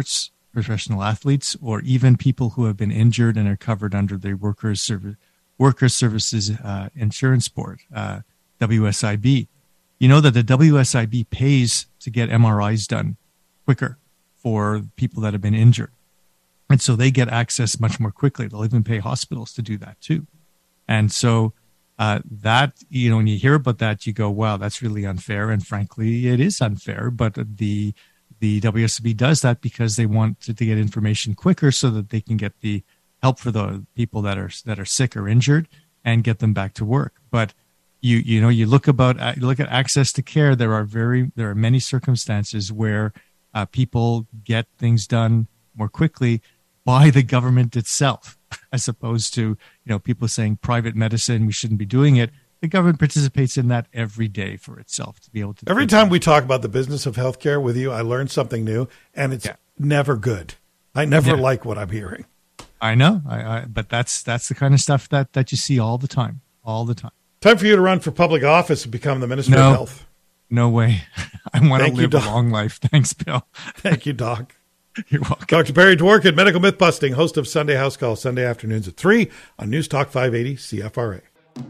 professional athletes, or even people who have been injured and are covered under the Workers Service Workers Services uh, Insurance Board, uh, W S I B. You know that the W S I B pays to get M R Is done quicker for people that have been injured. And so they get access much more quickly. They'll even pay hospitals to do that too. And so uh, that, you know, when you hear about that, you go, wow, that's really unfair. And frankly, it is unfair. But the the W S I B does that because they want to, to get information quicker so that they can get the help for the people that are that are sick or injured and get them back to work. But you you know, you look about you look at access to care. There are very there are many circumstances where uh, people get things done more quickly by the government itself, as opposed to, you know, people saying private medicine, we shouldn't be doing it. The government participates in that every day for itself to be able to. Every time we talk about the business of healthcare with you, I learn something new, and it's yeah. never good. I never yeah. like what I'm hearing. I know, I, I, but that's that's the kind of stuff that, that you see all the time, all the time. Time for you to run for public office and become the Minister no, of Health. No way. I want Thank to live you, a long life. Thanks, Bill. Thank you, Doc. You're welcome. Doctor Barry Dworkin, Medical Myth Busting, host of Sunday House Call, Sunday afternoons at three on News Talk five eighty C F R A.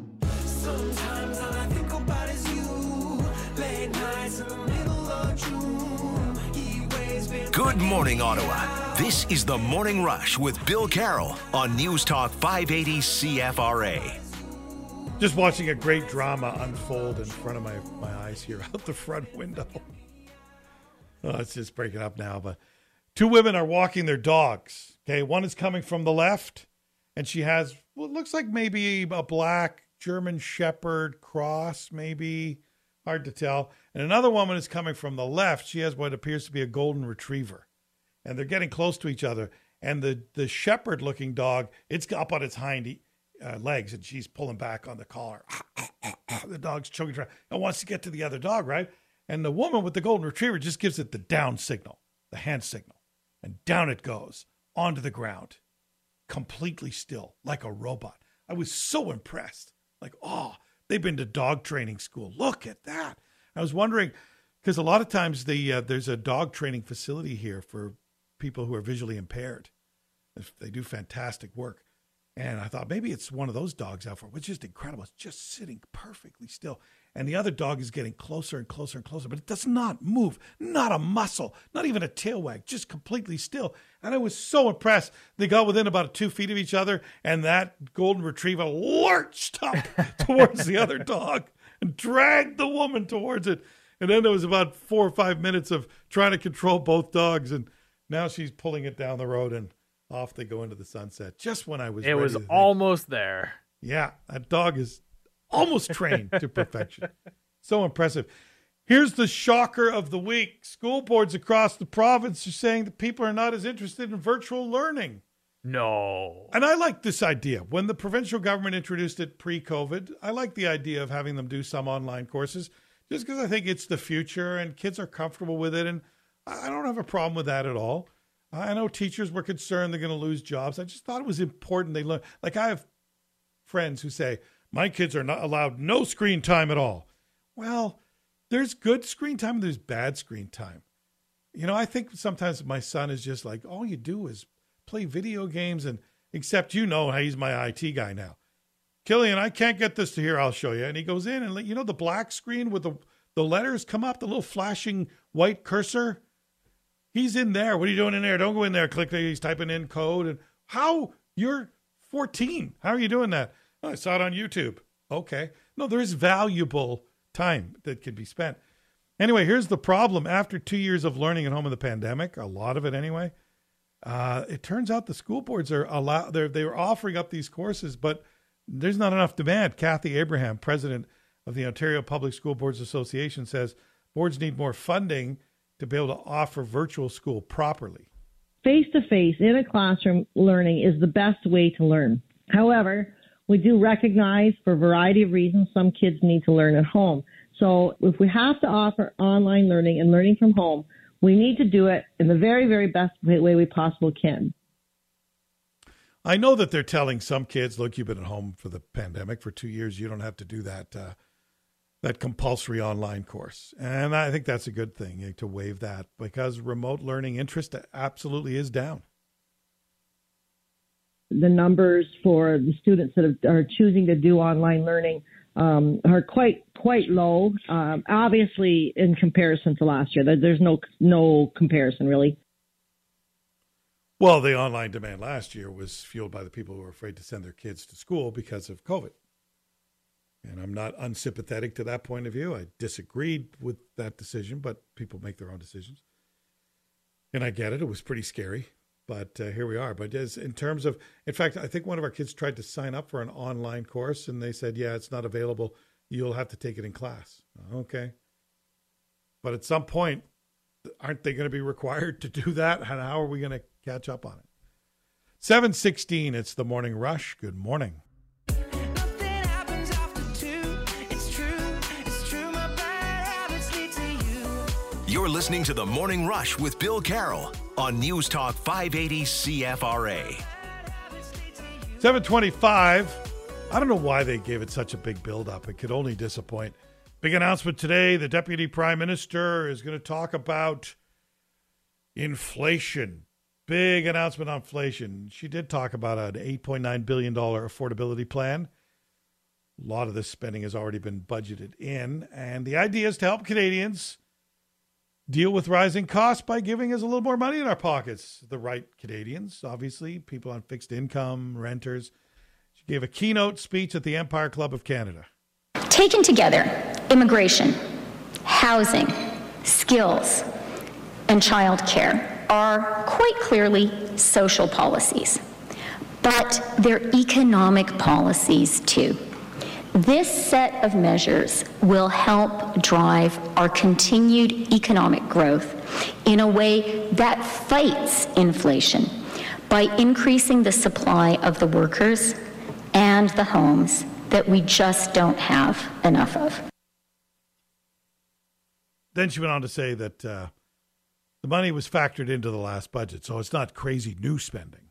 Good morning, Ottawa. This is the Morning Rush with Bill Carroll on News Talk five eighty C F R A. Just watching a great drama unfold in front of my, my eyes here out the front window. Oh, it's just breaking up now, but two women are walking their dogs. Okay, one is coming from the left, and she has what well, looks like maybe a black German Shepherd cross, maybe. Hard to tell. And another woman is coming from the left. She has what appears to be a golden retriever. And they're getting close to each other. And the, the shepherd-looking dog, it's up on its hind uh, legs, and she's pulling back on the collar. The dog's choking around and wants to get to the other dog, right? And the woman with the golden retriever just gives it the down signal, the hand signal. And down it goes, onto the ground, completely still, like a robot. I was so impressed. Like, oh, they've been to dog training school. Look at that. I was wondering, because a lot of times the uh, there's a dog training facility here for people who are visually impaired. They do fantastic work. And I thought maybe it's one of those dogs out for, which is incredible. It's just sitting perfectly still. And the other dog is getting closer and closer and closer, but it does not move, not a muscle, not even a tail wag, just completely still. And I was so impressed. They got within about two feet of each other, and that golden retriever lurched up towards the other dog and dragged the woman towards it. And then there was about four or five minutes of trying to control both dogs, and now she's pulling it down the road, and off they go into the sunset. Just when I was it ready was to think, almost there. Yeah, that dog is almost trained to perfection. So impressive. Here's the shocker of the week. School boards across the province are saying that people are not as interested in virtual learning. No. And I like this idea. When the provincial government introduced it pre-COVID, I like the idea of having them do some online courses just because I think it's the future and kids are comfortable with it. And I don't have a problem with that at all. I know teachers were concerned they're going to lose jobs. I just thought it was important they learn. Like I have friends who say, my kids are not allowed no screen time at all. Well, there's good screen time and there's bad screen time. You know, I think sometimes my son is just like, all you do is play video games, and except you know he's my I T guy now. Killian, I can't get this to here. I'll show you. And he goes in and, you know, the black screen with the, the letters come up, the little flashing white cursor. He's in there. What are you doing in there? Don't go in there. Click there. He's typing in code. And how? You're fourteen. How are you doing that? Oh, I saw it on YouTube. Okay. No, there is valuable time that can be spent. Anyway, here's the problem. After two years of learning at home in the pandemic, a lot of it anyway, uh, it turns out the school boards are allow they're they're offering up these courses, but there's not enough demand. Kathy Abraham, president of the Ontario Public School Boards Association, says boards need more funding to be able to offer virtual school properly. Face-to-face in a classroom learning is the best way to learn. However, we do recognize for a variety of reasons some kids need to learn at home. So if we have to offer online learning and learning from home, we need to do it in the very, very best way we possibly can. I know that they're telling some kids, look, you've been at home for the pandemic for two years. You don't have to do that. Uh, that compulsory online course. And I think that's a good thing eh, to waive that, because remote learning interest absolutely is down. The numbers for the students that are choosing to do online learning um, are quite quite low. Um, obviously, in comparison to last year, there's no no comparison really. Well, the online demand last year was fueled by the people who were afraid to send their kids to school because of COVID. And I'm not unsympathetic to that point of view. I disagreed with that decision, but people make their own decisions. And I get it. It was pretty scary. But uh, here we are. But as in terms of, in fact, I think one of our kids tried to sign up for an online course, and they said, yeah, it's not available. You'll have to take it in class. Okay. But at some point, aren't they going to be required to do that? And how are we going to catch up on it? seven sixteen, it's the Morning Rush. Good morning. You're listening to the Morning Rush with Bill Carroll on News Talk five eighty C F R A. seven twenty-five. I don't know why they gave it such a big build-up. It could only disappoint. Big announcement today. The Deputy Prime Minister is going to talk about inflation. Big announcement on inflation. She did talk about an eight point nine billion dollars affordability plan. A lot of this spending has already been budgeted in. And the idea is to help Canadians deal with rising costs by giving us a little more money in our pockets. The right Canadians, obviously, people on fixed income, renters. She gave a keynote speech at the Empire Club of Canada. Taken together, immigration, housing, skills, and childcare are quite clearly social policies, but they're economic policies too. This set of measures will help drive our continued economic growth in a way that fights inflation by increasing the supply of the workers and the homes that we just don't have enough of. Then she went on to say that uh, the money was factored into the last budget, so it's not crazy new spending.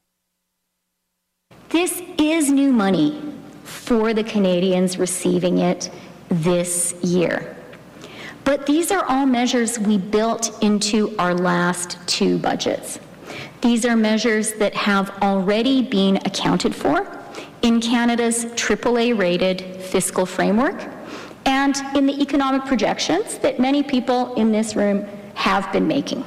This is new money for the Canadians receiving it this year. But these are all measures we built into our last two budgets. These are measures that have already been accounted for in Canada's triple A rated fiscal framework and in the economic projections that many people in this room have been making.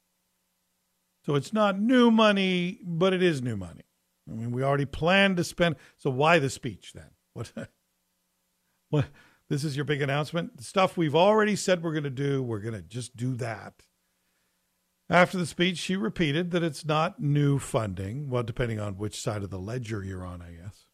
So it's not new money, but it is new money. I mean, we already planned to spend. So why the speech then? What? What? This is your big announcement? The stuff we've already said we're going to do, we're going to just do that. After the speech, she repeated that it's not new funding. Well, depending on which side of the ledger you're on, I guess.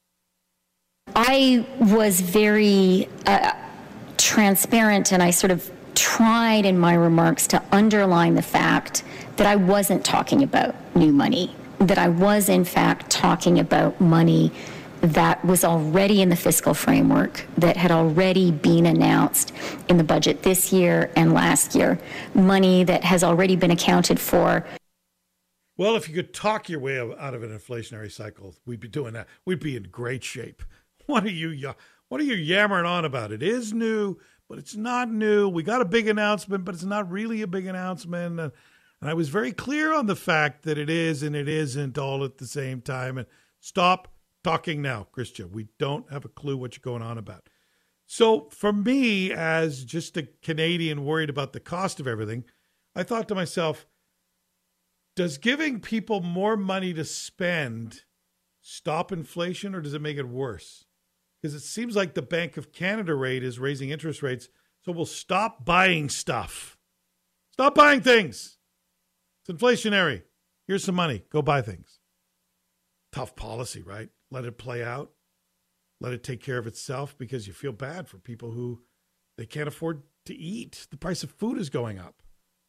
I was very uh, transparent, and I sort of tried in my remarks to underline the fact that I wasn't talking about new money, that I was, in fact, talking about money that was already in the fiscal framework, that had already been announced in the budget this year and last year, money that has already been accounted for. Well, if you could talk your way out of an inflationary cycle, we'd be doing that. We'd be in great shape. What are you, what are you yammering on about? It is new, but it's not new. We got a big announcement, but it's not really a big announcement. And I was very clear on the fact that it is and it isn't all at the same time. And stop talking now, Christian. We don't have a clue what you're going on about. So for me, as just a Canadian worried about the cost of everything, I thought to myself, does giving people more money to spend stop inflation, or does it make it worse? Because it seems like the Bank of Canada rate is raising interest rates, so we'll stop buying stuff. Stop buying things. It's inflationary. Here's some money. Go buy things. Tough policy, right? Let it play out. Let it take care of itself, because you feel bad for people who they can't afford to eat. The price of food is going up.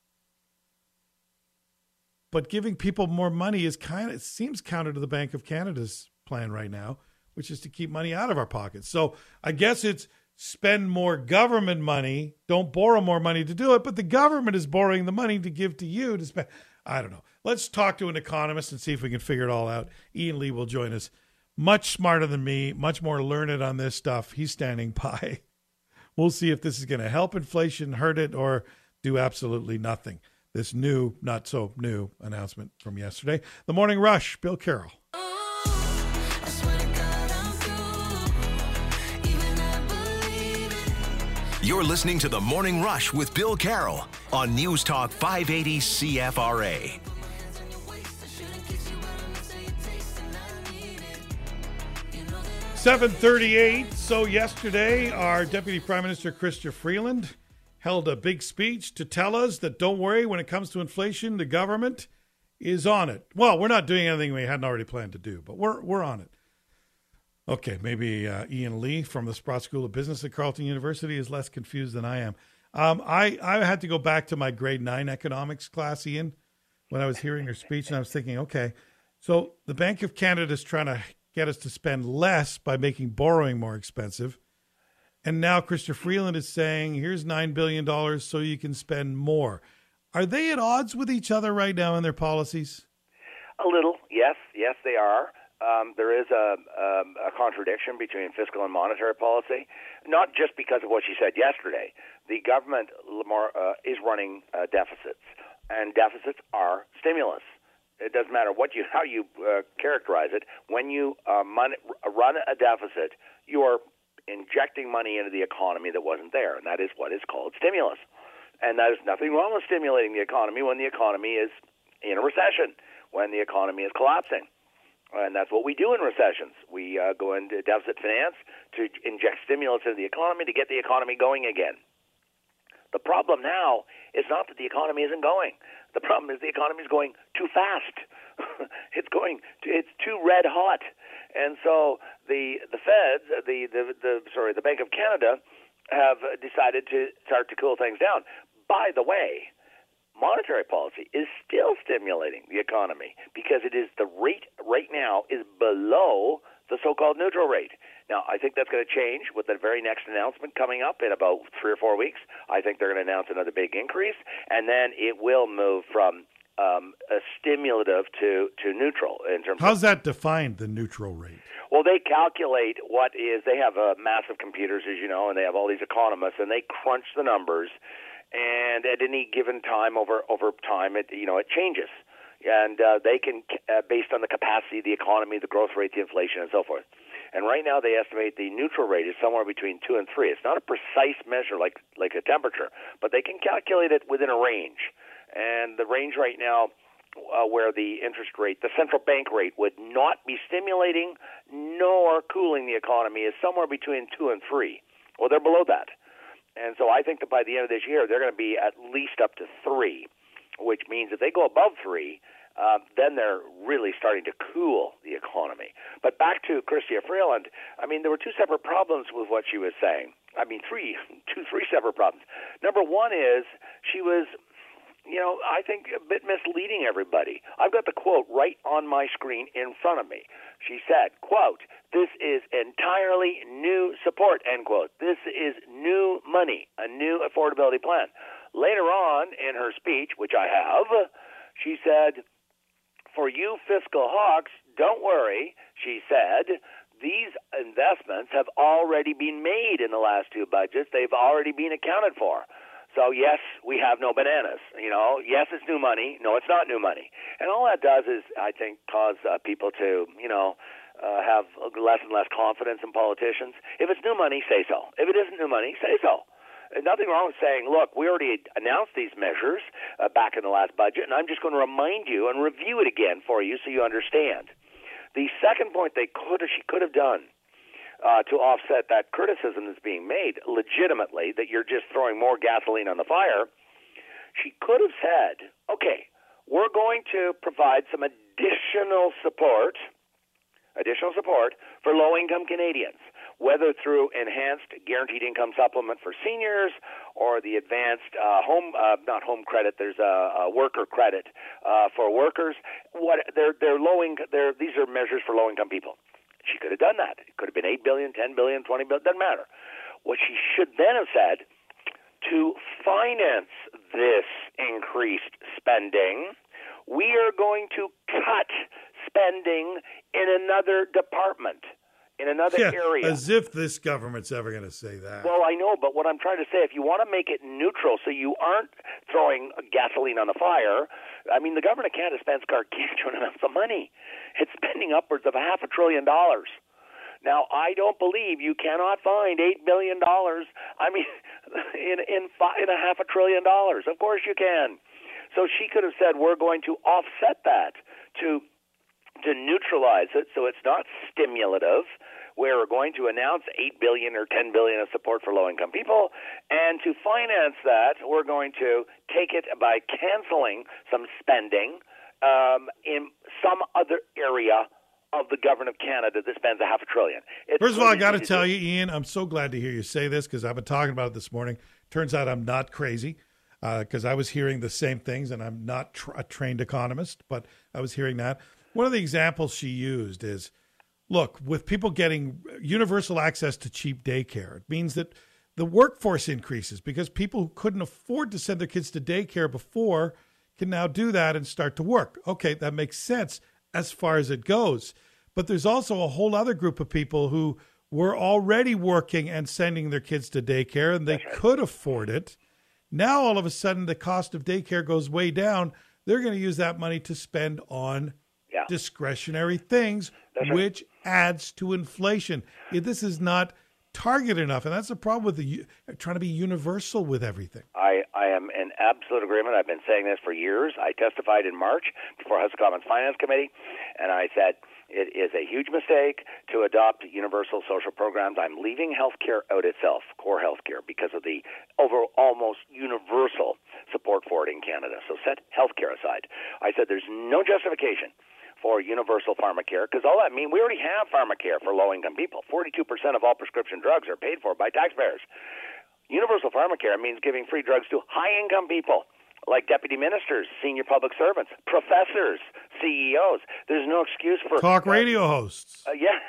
But giving people more money is kind of, it seems counter to the Bank of Canada's plan right now, which is to keep money out of our pockets. So I guess it's spend more government money, don't borrow more money to do it, but the government is borrowing the money to give to you to spend. I don't know. Let's talk to an economist and see if we can figure it all out. Ian Lee will join us. Much smarter than me, much more learned on this stuff. He's standing by. We'll see if this is going to help inflation, hurt it, or do absolutely nothing. This new, not so new announcement from yesterday. The Morning Rush, Bill Carroll. You're listening to The Morning Rush with Bill Carroll on News Talk five eighty C F R A. seven thirty-eight. So yesterday, our Deputy Prime Minister, Chrystia Freeland, held a big speech to tell us that don't worry, when it comes to inflation, the government is on it. Well, we're not doing anything we hadn't already planned to do, but we're we're on it. Okay, maybe uh, Ian Lee from the Sprott School of Business at Carleton University is less confused than I am. Um, I, I had to go back to my grade nine economics class, Ian, when I was hearing her speech, and I was thinking, okay, so the Bank of Canada is trying to get us to spend less by making borrowing more expensive. And now Chrystia Freeland is saying, here's nine billion dollars so you can spend more. Are they at odds with each other right now in their policies? A little, yes. Yes, they are. Um, there is a, um, a contradiction between fiscal and monetary policy, not just because of what she said yesterday. The government Lamar, uh, is running uh, deficits, and deficits are stimulus. It doesn't matter what you how you uh, characterize it. When you uh, mon- run a deficit, you are injecting money into the economy that wasn't there, and that is what is called stimulus. And there's nothing wrong with stimulating the economy when the economy is in a recession, when the economy is collapsing. And that's what we do in recessions. We uh, go into deficit finance to inject stimulus into the economy to get the economy going again. The problem now is not that the economy isn't going. The problem is the economy is going too fast. it's going, to, it's too red hot, and so the the Feds, the, the the sorry, the Bank of Canada, have decided to start to cool things down. By the way, monetary policy is still stimulating the economy because it is the rate right now is below the so-called neutral rate. Now, I think that's going to change with the very next announcement coming up in about three or four weeks. I think they're going to announce another big increase, and then it will move from um, a stimulative to, to neutral in terms How's of... that defined, the neutral rate? Well, they calculate what is... They have uh, massive computers, as you know, and they have all these economists, and they crunch the numbers. And at any given time, over over time, it you know it changes, and uh, they can uh, based on the capacity of the economy, the growth rate, the inflation, and so forth. And right now, they estimate the neutral rate is somewhere between two and three. It's not a precise measure like like a temperature, but they can calculate it within a range. And the range right now, uh, where the interest rate, the central bank rate, would not be stimulating nor cooling the economy, is somewhere between two and three. Well, they're below that. And so I think that by the end of this year, they're going to be at least up to three, which means if they go above three, uh, then they're really starting to cool the economy. But back to Chrystia Freeland, I mean, there were two separate problems with what she was saying. I mean, three, two, three separate problems. Number one is she was, you know, I think a bit misleading everybody. I've got the quote right on my screen in front of me. She said, quote, "This is entirely new support," end quote. This is new money, a new affordability plan. Later on in her speech, which I have, she said, "For you fiscal hawks, don't worry," she said, "these investments have already been made in the last two budgets. They've already been accounted for. So, yes, we have no bananas. You know, yes, it's new money. No, it's not new money." And all that does is, I think, cause uh, people to, you know, uh, have less and less confidence in politicians. If it's new money, say so. If it isn't new money, say so. There's nothing wrong with saying, look, we already announced these measures uh, back in the last budget, and I'm just going to remind you and review it again for you so you understand. The second point they could she could have done Uh, to offset that criticism that's being made legitimately, that you're just throwing more gasoline on the fire, she could have said, okay, we're going to provide some additional support, additional support for low-income Canadians, whether through enhanced guaranteed income supplement for seniors or the advanced uh, home, uh, not home credit, there's a, a worker credit uh, for workers. What they're, they're low income, they're, these are measures for low-income people. She could have done that. It could have been eight billion dollars, ten billion dollars, twenty billion dollars, doesn't matter. What she should then have said, to finance this increased spending, we are going to cut spending in another department. in another Yeah, area. as if this government's ever going to say that. Well, I know, but what I'm trying to say, if you want to make it neutral so you aren't throwing gasoline on the fire, I mean, the government of Canada spends gargantuan amounts of money. It's spending upwards of a half a trillion dollars. Now, I don't believe you cannot find eight billion dollars, I mean, in, in, fi- in a half a trillion dollars. Of course you can. So she could have said, we're going to offset that to to neutralize it so it's not stimulative. We're going to announce eight billion dollars or ten billion dollars of support for low-income people, and to finance that, we're going to take it by canceling some spending um, in some other area of the government of Canada that spends a half a trillion. It's First of all, I got to really tell you, Ian, I'm so glad to hear you say this because I've been talking about it this morning. Turns out I'm not crazy because uh, I was hearing the same things, and I'm not tra- a trained economist, but I was hearing that. One of the examples she used is, look, with people getting universal access to cheap daycare, it means that the workforce increases because people who couldn't afford to send their kids to daycare before can now do that and start to work. Okay, that makes sense as far as it goes. But there's also a whole other group of people who were already working and sending their kids to daycare, and they could afford it. Now, all of a sudden, the cost of daycare goes way down. They're going to use that money to spend on Yeah. discretionary things, That's right. which adds to inflation. If this is not targeted enough, and that's the problem with the u- trying to be universal with everything. I, I am in absolute agreement. I've been saying this for years. I testified in March before House of Commons Finance Committee, and I said it is a huge mistake to adopt universal social programs. I'm leaving healthcare out itself, core healthcare, because of the over almost universal support for it in Canada. So set healthcare aside. I said there's no justification for universal pharmacare, because all that means, we already have pharmacare for low-income people. forty-two percent of all prescription drugs are paid for by taxpayers. Universal pharmacare means giving free drugs to high-income people, like deputy ministers, senior public servants, professors, C E Os. There's no excuse for... Talk uh, radio hosts. Uh, yeah.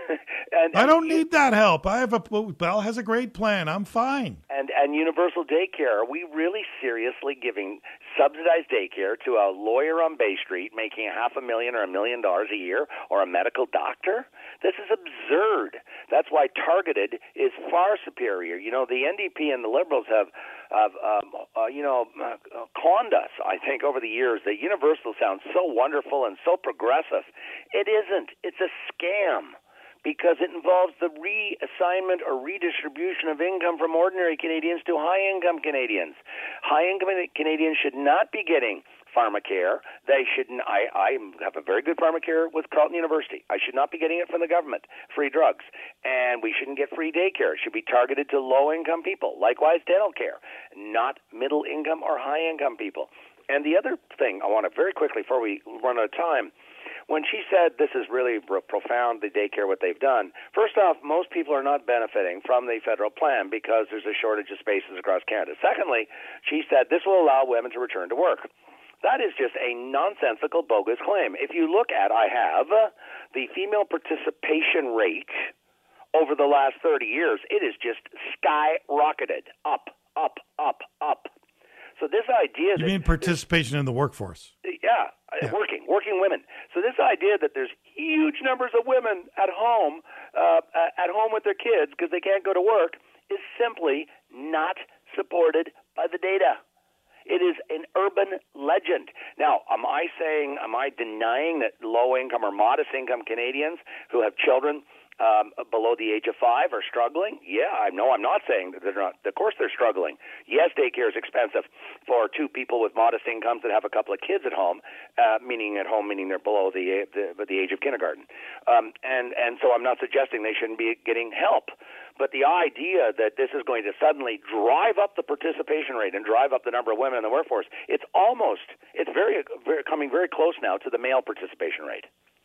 and, I don't need that help. I have a Bell has a great plan. I'm fine. And and universal daycare. Are we really seriously giving subsidized daycare to a lawyer on Bay Street making a half a million or a million dollars a year, or a medical doctor? This is absurd. That's why targeted is far superior. You know, the N D P and the Liberals have, have um, uh, you know, uh, conned us, I think, over the years that universal sounds so wonderful and so progressive. It isn't. It's a scam, because it involves the reassignment or redistribution of income from ordinary Canadians to high-income Canadians. High-income Canadians should not be getting pharmacare. They shouldn't. I, I have a very good pharmacare with Carleton University. I should not be getting it from the government, free drugs. And we shouldn't get free daycare. It should be targeted to low-income people. Likewise, dental care, not middle-income or high-income people. And the other thing I want to very quickly, before we run out of time, when she said this is really profound, the daycare, what they've done, first off, most people are not benefiting from the federal plan because there's a shortage of spaces across Canada. Secondly, she said this will allow women to return to work. That is just a nonsensical, bogus claim. If you look at, I have, uh, the female participation rate over the last thirty years, it is just skyrocketed, up, up, up, up. So this idea You that... mean participation in the workforce? Yeah, Yeah. working, working women. So this idea that there's huge numbers of women at home, uh, at home with their kids because they can't go to work, is simply not supported by the data. It is an urban legend. Now, am I saying, am I denying that low-income or modest-income Canadians who have children um, below the age of five are struggling? Yeah, I know. I'm not saying that they're not. Of course they're struggling. Yes, daycare is expensive for two people with modest incomes that have a couple of kids at home, uh, meaning at home, meaning they're below the, the, the age of kindergarten. Um, and, and so I'm not suggesting they shouldn't be getting help. But the idea that this is going to suddenly drive up the participation rate and drive up the number of women in the workforce, it's almost, it's very, very coming very close now to the male participation rate.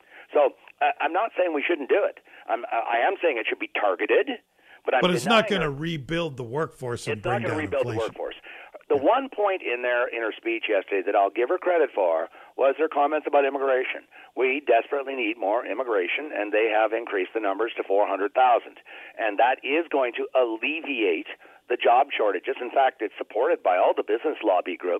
So uh, I'm not saying we shouldn't do it. I'm, I am saying it should be targeted, but I'm But it's not going denying to rebuild the workforce and It's not bring going to down rebuild inflation. the workforce. The one point in there in her speech yesterday that I'll give her credit for was her comments about immigration. We desperately need more immigration, and they have increased the numbers to four hundred thousand. And that is going to alleviate the job shortages. In fact, it's supported by all the business lobby groups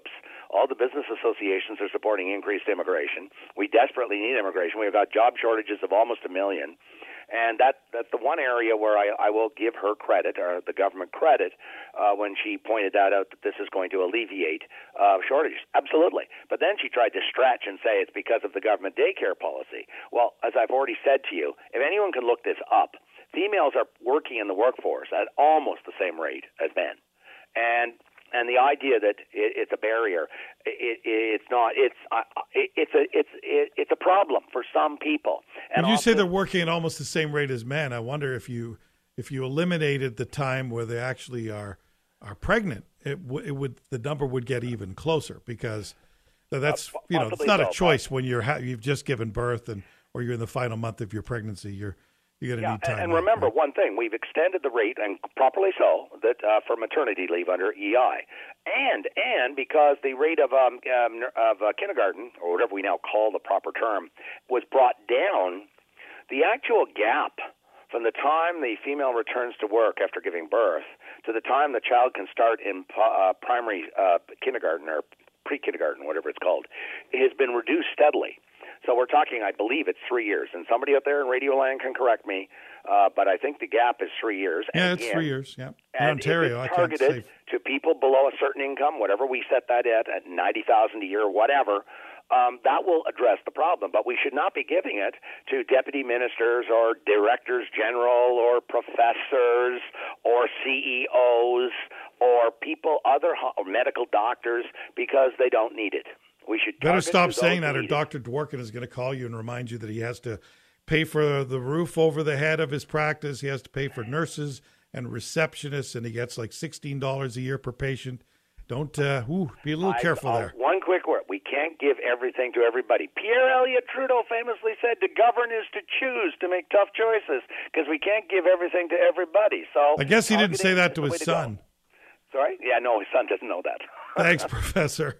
All the business associations are supporting increased immigration. We desperately need immigration. We've got job shortages of almost a million. And that that's the one area where I, I will give her credit, or the government credit, uh, when she pointed that out, that this is going to alleviate uh, shortages. Absolutely. But then she tried to stretch and say it's because of the government daycare policy. Well, as I've already said to you, if anyone can look this up, females are working in the workforce at almost the same rate as men. And And the idea that it, it's a barrier, it, it, it's not. It's uh, it, it's a it's it, it's a problem for some people. And when you also, say they're working at almost the same rate as men, I wonder if you if you eliminated the time where they actually are are pregnant, it, w- it would the number would get even closer, because that's uh, you know it's not so, a choice when you're ha- you've just given birth and or you're in the final month of your pregnancy. You're You're going to yeah, need time. and remember one thing: we've extended the rate, and properly so, that uh, for maternity leave under E I, and and because the rate of um, um of uh, kindergarten, or whatever we now call the proper term, was brought down, the actual gap from the time the female returns to work after giving birth to the time the child can start in uh, primary uh, kindergarten or pre-kindergarten, whatever it's called, has been reduced steadily. So we're talking, I believe it's three years. And somebody out there in Radio Land can correct me, uh, but I think the gap is three years. Yeah, and it's again, three years. Yeah, in and Ontario, I it's can't targeted say. to people below a certain income, whatever we set that at, at ninety thousand a year, whatever. Um, that will address the problem, but we should not be giving it to deputy ministers or directors general or professors or C E Os or people, other or medical doctors, because they don't need it. We should Better target stop to saying those that, who or need it. Doctor Dworkin is going to call you and remind you that he has to pay for the roof over the head of his practice. He has to pay for nurses and receptionists, and he gets like sixteen dollars a year per patient. Don't, uh, ooh, be a little I- careful uh, there. One quick word. We can't give everything to everybody. Pierre Elliott Trudeau famously said to govern is to choose, to make tough choices, because we can't give everything to everybody. So I guess he didn't say targeting that is to the his way to go. son. Sorry? Yeah, no, his son doesn't know that. Thanks, Professor.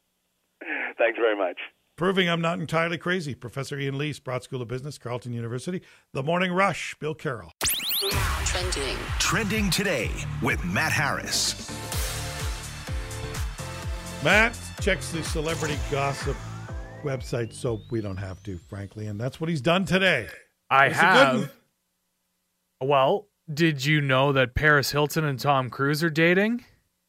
Thanks very much. Proving I'm not entirely crazy. Professor Ian Lee, Sprott School of Business, Carleton University. The Morning Rush, Bill Carroll. Trending. Trending today with Matt Harris. Matt checks the celebrity gossip website so we don't have to, frankly, and that's what he's done today. I It's a good one. have. Well, did you know that Paris Hilton and Tom Cruise are dating?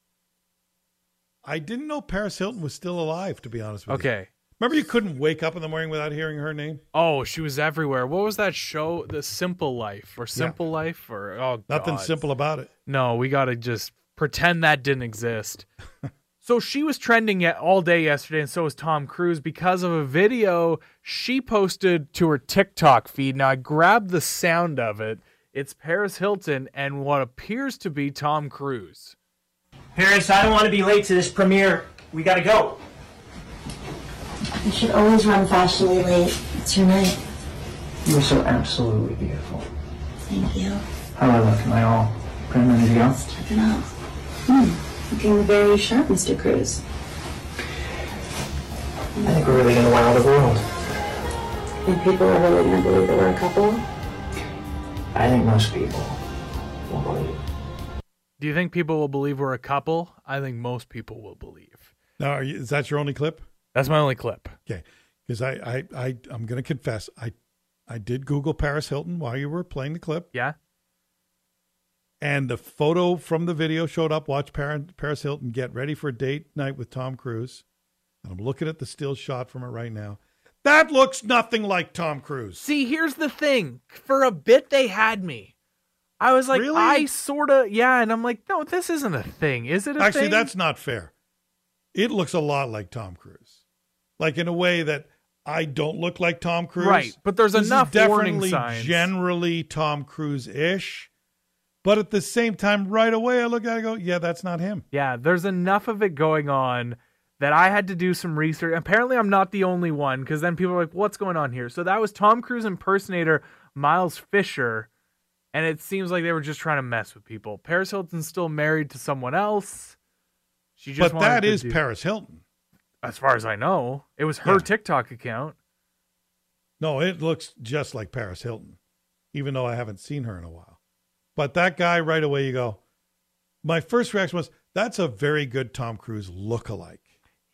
I didn't know Paris Hilton was still alive, to be honest with you. Okay. Remember, you couldn't wake up in the morning without hearing her name? Oh, she was everywhere. What was that show? The Simple Life or Simple Life or oh, Nothing God. simple about it. No, we got to just pretend that didn't exist. So she was trending yet all day yesterday, and so was Tom Cruise because of a video she posted to her TikTok feed. Now I grabbed the sound of it. It's Paris Hilton and what appears to be Tom Cruise. Paris, I don't want to be late to this premiere. We gotta go. You should always run fashionably late. It's your night. You're so absolutely beautiful. Thank you. How do I look? Am I all prim ready to go? Stepping up. Hmm. Looking very sharp, Mister Cruz. I think we're really gonna wow the world. And people are really going to believe that we're a couple? I think most people will believe. Do you think people will believe we're a couple? I think most people will believe. Now, are you, is that your only clip? That's my only clip. Okay, because I, I, I, I'm going to confess, I, I did Google Paris Hilton while you were playing the clip. Yeah. And the photo from the video showed up. Watch Paris, Paris Hilton get ready for a date night with Tom Cruise. And I'm looking at the still shot from it right now. That looks nothing like Tom Cruise. See, here's the thing. For a bit, they had me. I was like, Really? I sort of, yeah. And I'm like, no, this isn't a thing. Is it a Actually, thing? that's not fair. It looks a lot like Tom Cruise. Like in a way that I don't look like Tom Cruise. Right, but there's This is enough warning definitely signs. generally Tom Cruise-ish. But at the same time, right away, I look at it and go, yeah, that's not him. Yeah, there's enough of it going on that I had to do some research. Apparently, I'm not the only one, because then people are like, what's going on here? So that was Tom Cruise impersonator Miles Fisher, and it seems like they were just trying to mess with people. Paris Hilton's still married to someone else. She just But wanted that to is do- Paris Hilton. As far as I know. It was her Yeah. TikTok account. No, it looks just like Paris Hilton, even though I haven't seen her in a while. But that guy, right away, you go, my first reaction was, that's a very good Tom Cruise lookalike.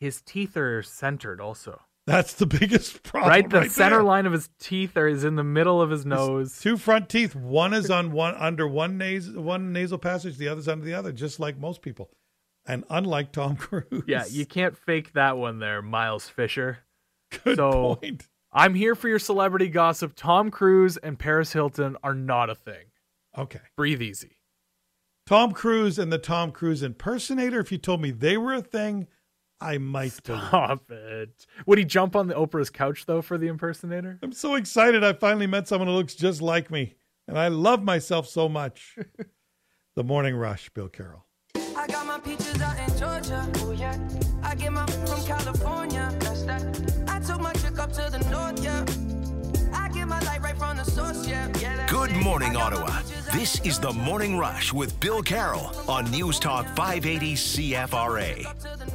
his teeth are centered also. That's the biggest problem. Right? The right center there. line of his teeth are, is in the middle of his nose. His two front teeth. One is on one under one nas- one nasal passage, the other's under the other, just like most people. And unlike Tom Cruise. Yeah, you can't fake that one there, Miles Fisher. Good so, point. I'm here for your celebrity gossip. Tom Cruise and Paris Hilton are not a thing. Okay. Breathe easy. Tom Cruise and the Tom Cruise impersonator, if you told me they were a thing, I might Stop it. Would he jump on the Oprah's couch, though, for the impersonator? I'm so excited. I finally met someone who looks just like me. And I love myself so much. The Morning Rush, Bill Carroll. I got my peaches out in Georgia. Oh, yeah. I get my from California. That's that. I took my chick up to the north, yeah. I get my light right from the source, yeah. yeah Good morning, Ottawa. This is The Morning Rush with Bill Carroll on News Talk five eighty C F R A.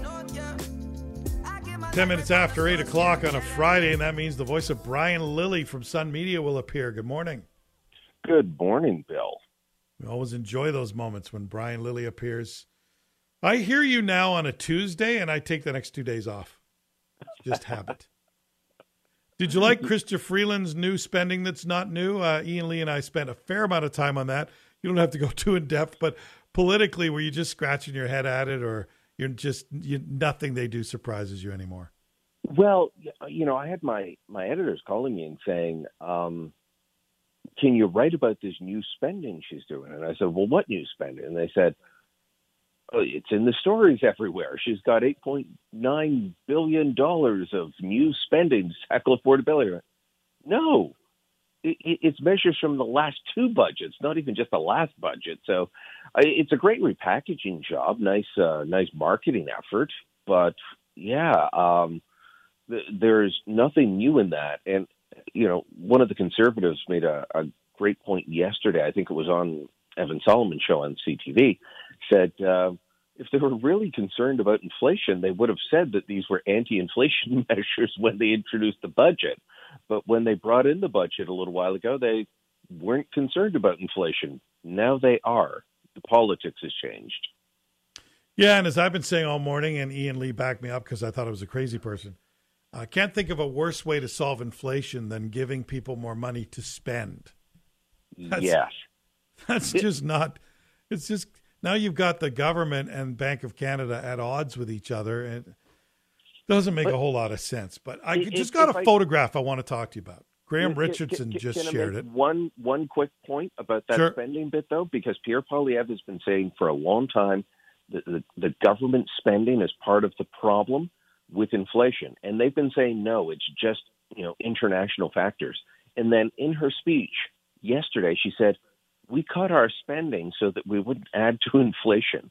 Ten minutes after eight o'clock on a Friday, and that means the voice of Brian Lilly from Sun Media will appear. Good morning. Good morning, Bill. We always enjoy those moments when Brian Lilly appears. I hear you now on a Tuesday, and I take the next two days off. It's just habit. Did you like Chrystia Freeland's new spending that's not new? Uh, Ian Lee and I spent a fair amount of time on that. You don't have to go too in depth, but politically, were you just scratching your head at it, or you're just you, nothing they do surprises you anymore? Well, you know, I had my, my editors calling me and saying, um, can you write about this new spending she's doing? And I said, well, what new spending? And they said, oh, it's in the stories everywhere. She's got eight point nine billion dollars of new spending to tackle affordability. No, it, it's measures from the last two budgets, not even just the last budget. So it's a great repackaging job, nice, uh, nice marketing effort. But yeah, um, th- there's nothing new in that. And, you know, one of the conservatives made a, a great point yesterday. I think it was on Evan Solomon's show on C T V, said uh, if they were really concerned about inflation, they would have said that these were anti-inflation measures when they introduced the budget. But when they brought in the budget a little while ago, they weren't concerned about inflation. Now they are. The politics has changed. Yeah, and as I've been saying all morning, and Ian Lee backed me up because I thought I was a crazy person, I can't think of a worse way to solve inflation than giving people more money to spend. That's, yes. That's just not, it's just, now you've got the government and Bank of Canada at odds with each other. And it doesn't make but, a whole lot of sense. But I it, just got a I, photograph I want to talk to you about. Graham can, Richardson can, can, just can shared I make it. One, one quick point about that sure. spending bit, though, because Pierre Poilievre has been saying for a long time that the, the government spending is part of the problem with inflation. And they've been saying, no, it's just, you know, international factors. And then in her speech yesterday, she said, we cut our spending so that we wouldn't add to inflation.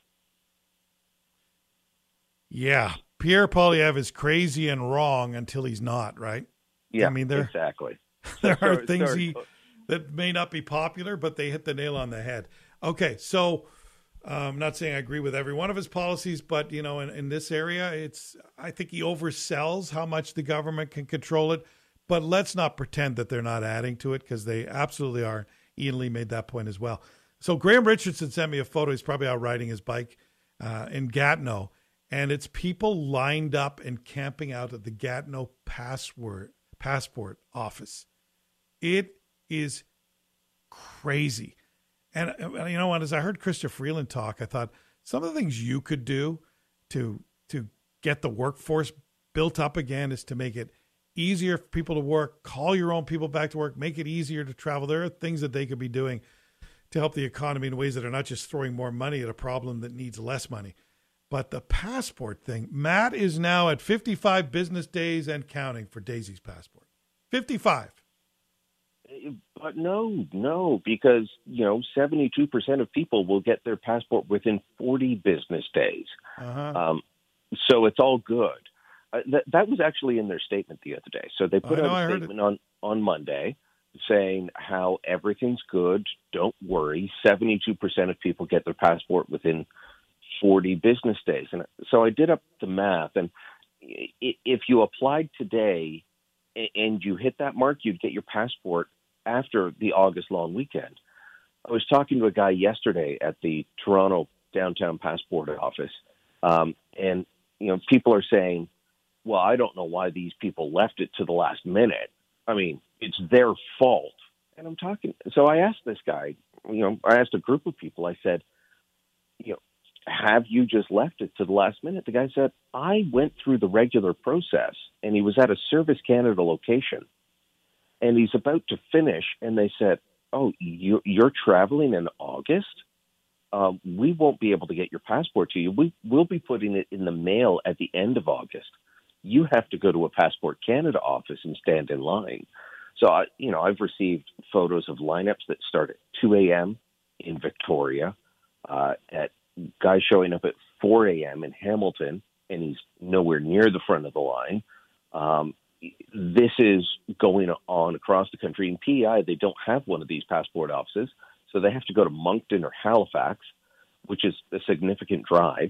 Yeah. Pierre Poilievre is crazy and wrong until he's not, right? Yeah, I mean, there, exactly. There are sorry, things sorry. he that may not be popular, but they hit the nail on the head. Okay, so I'm not saying I agree with every one of his policies, but, you know, in, in this area, it's I think he oversells how much the government can control it. But let's not pretend that they're not adding to it, because they absolutely are. Ian Lee made that point as well. So Graham Richardson sent me a photo. He's probably out riding his bike uh, in Gatineau, and it's people lined up and camping out at the Gatineau password, passport office. It is crazy. And, and you know what, as I heard Chrystia Freeland talk, I thought some of the things you could do to to get the workforce built up again is to make it easier for people to work, call your own people back to work, make it easier to travel. There are things that they could be doing to help the economy in ways that are not just throwing more money at a problem that needs less money. But the passport thing, Matt is now at fifty-five business days and counting for Daisy's passport. fifty-five. But no, no, because, you know, seventy-two percent of people will get their passport within forty business days. Uh-huh. Um, so it's all good. Uh, that, that was actually in their statement the other day. So they put know, out a statement on, on Monday saying how everything's good, don't worry. seventy-two percent of people get their passport within forty business days. And so I did up the math, and if you applied today and you hit that mark, you'd get your passport after the August long weekend. I was talking to a guy yesterday at the Toronto downtown passport office, um, and you know, people are saying, well, I don't know why these people left it to the last minute. I mean, it's their fault. And I'm talking, so I asked this guy, you know, I asked a group of people, I said, you know, have you just left it to the last minute? The guy said, I went through the regular process, and he was at a Service Canada location, and he's about to finish, and they said, oh, you, you're traveling in August? Uh, we won't be able to get your passport to you. We, we'll be putting it in the mail at the end of August. You have to go to a Passport Canada office and stand in line. So, I, you know, I've received photos of lineups that start at two a.m. in Victoria, uh, at guys showing up at four a.m. in Hamilton, and he's nowhere near the front of the line. Um, this is going on across the country. In P E I, they don't have one of these passport offices, so they have to go to Moncton or Halifax, which is a significant drive.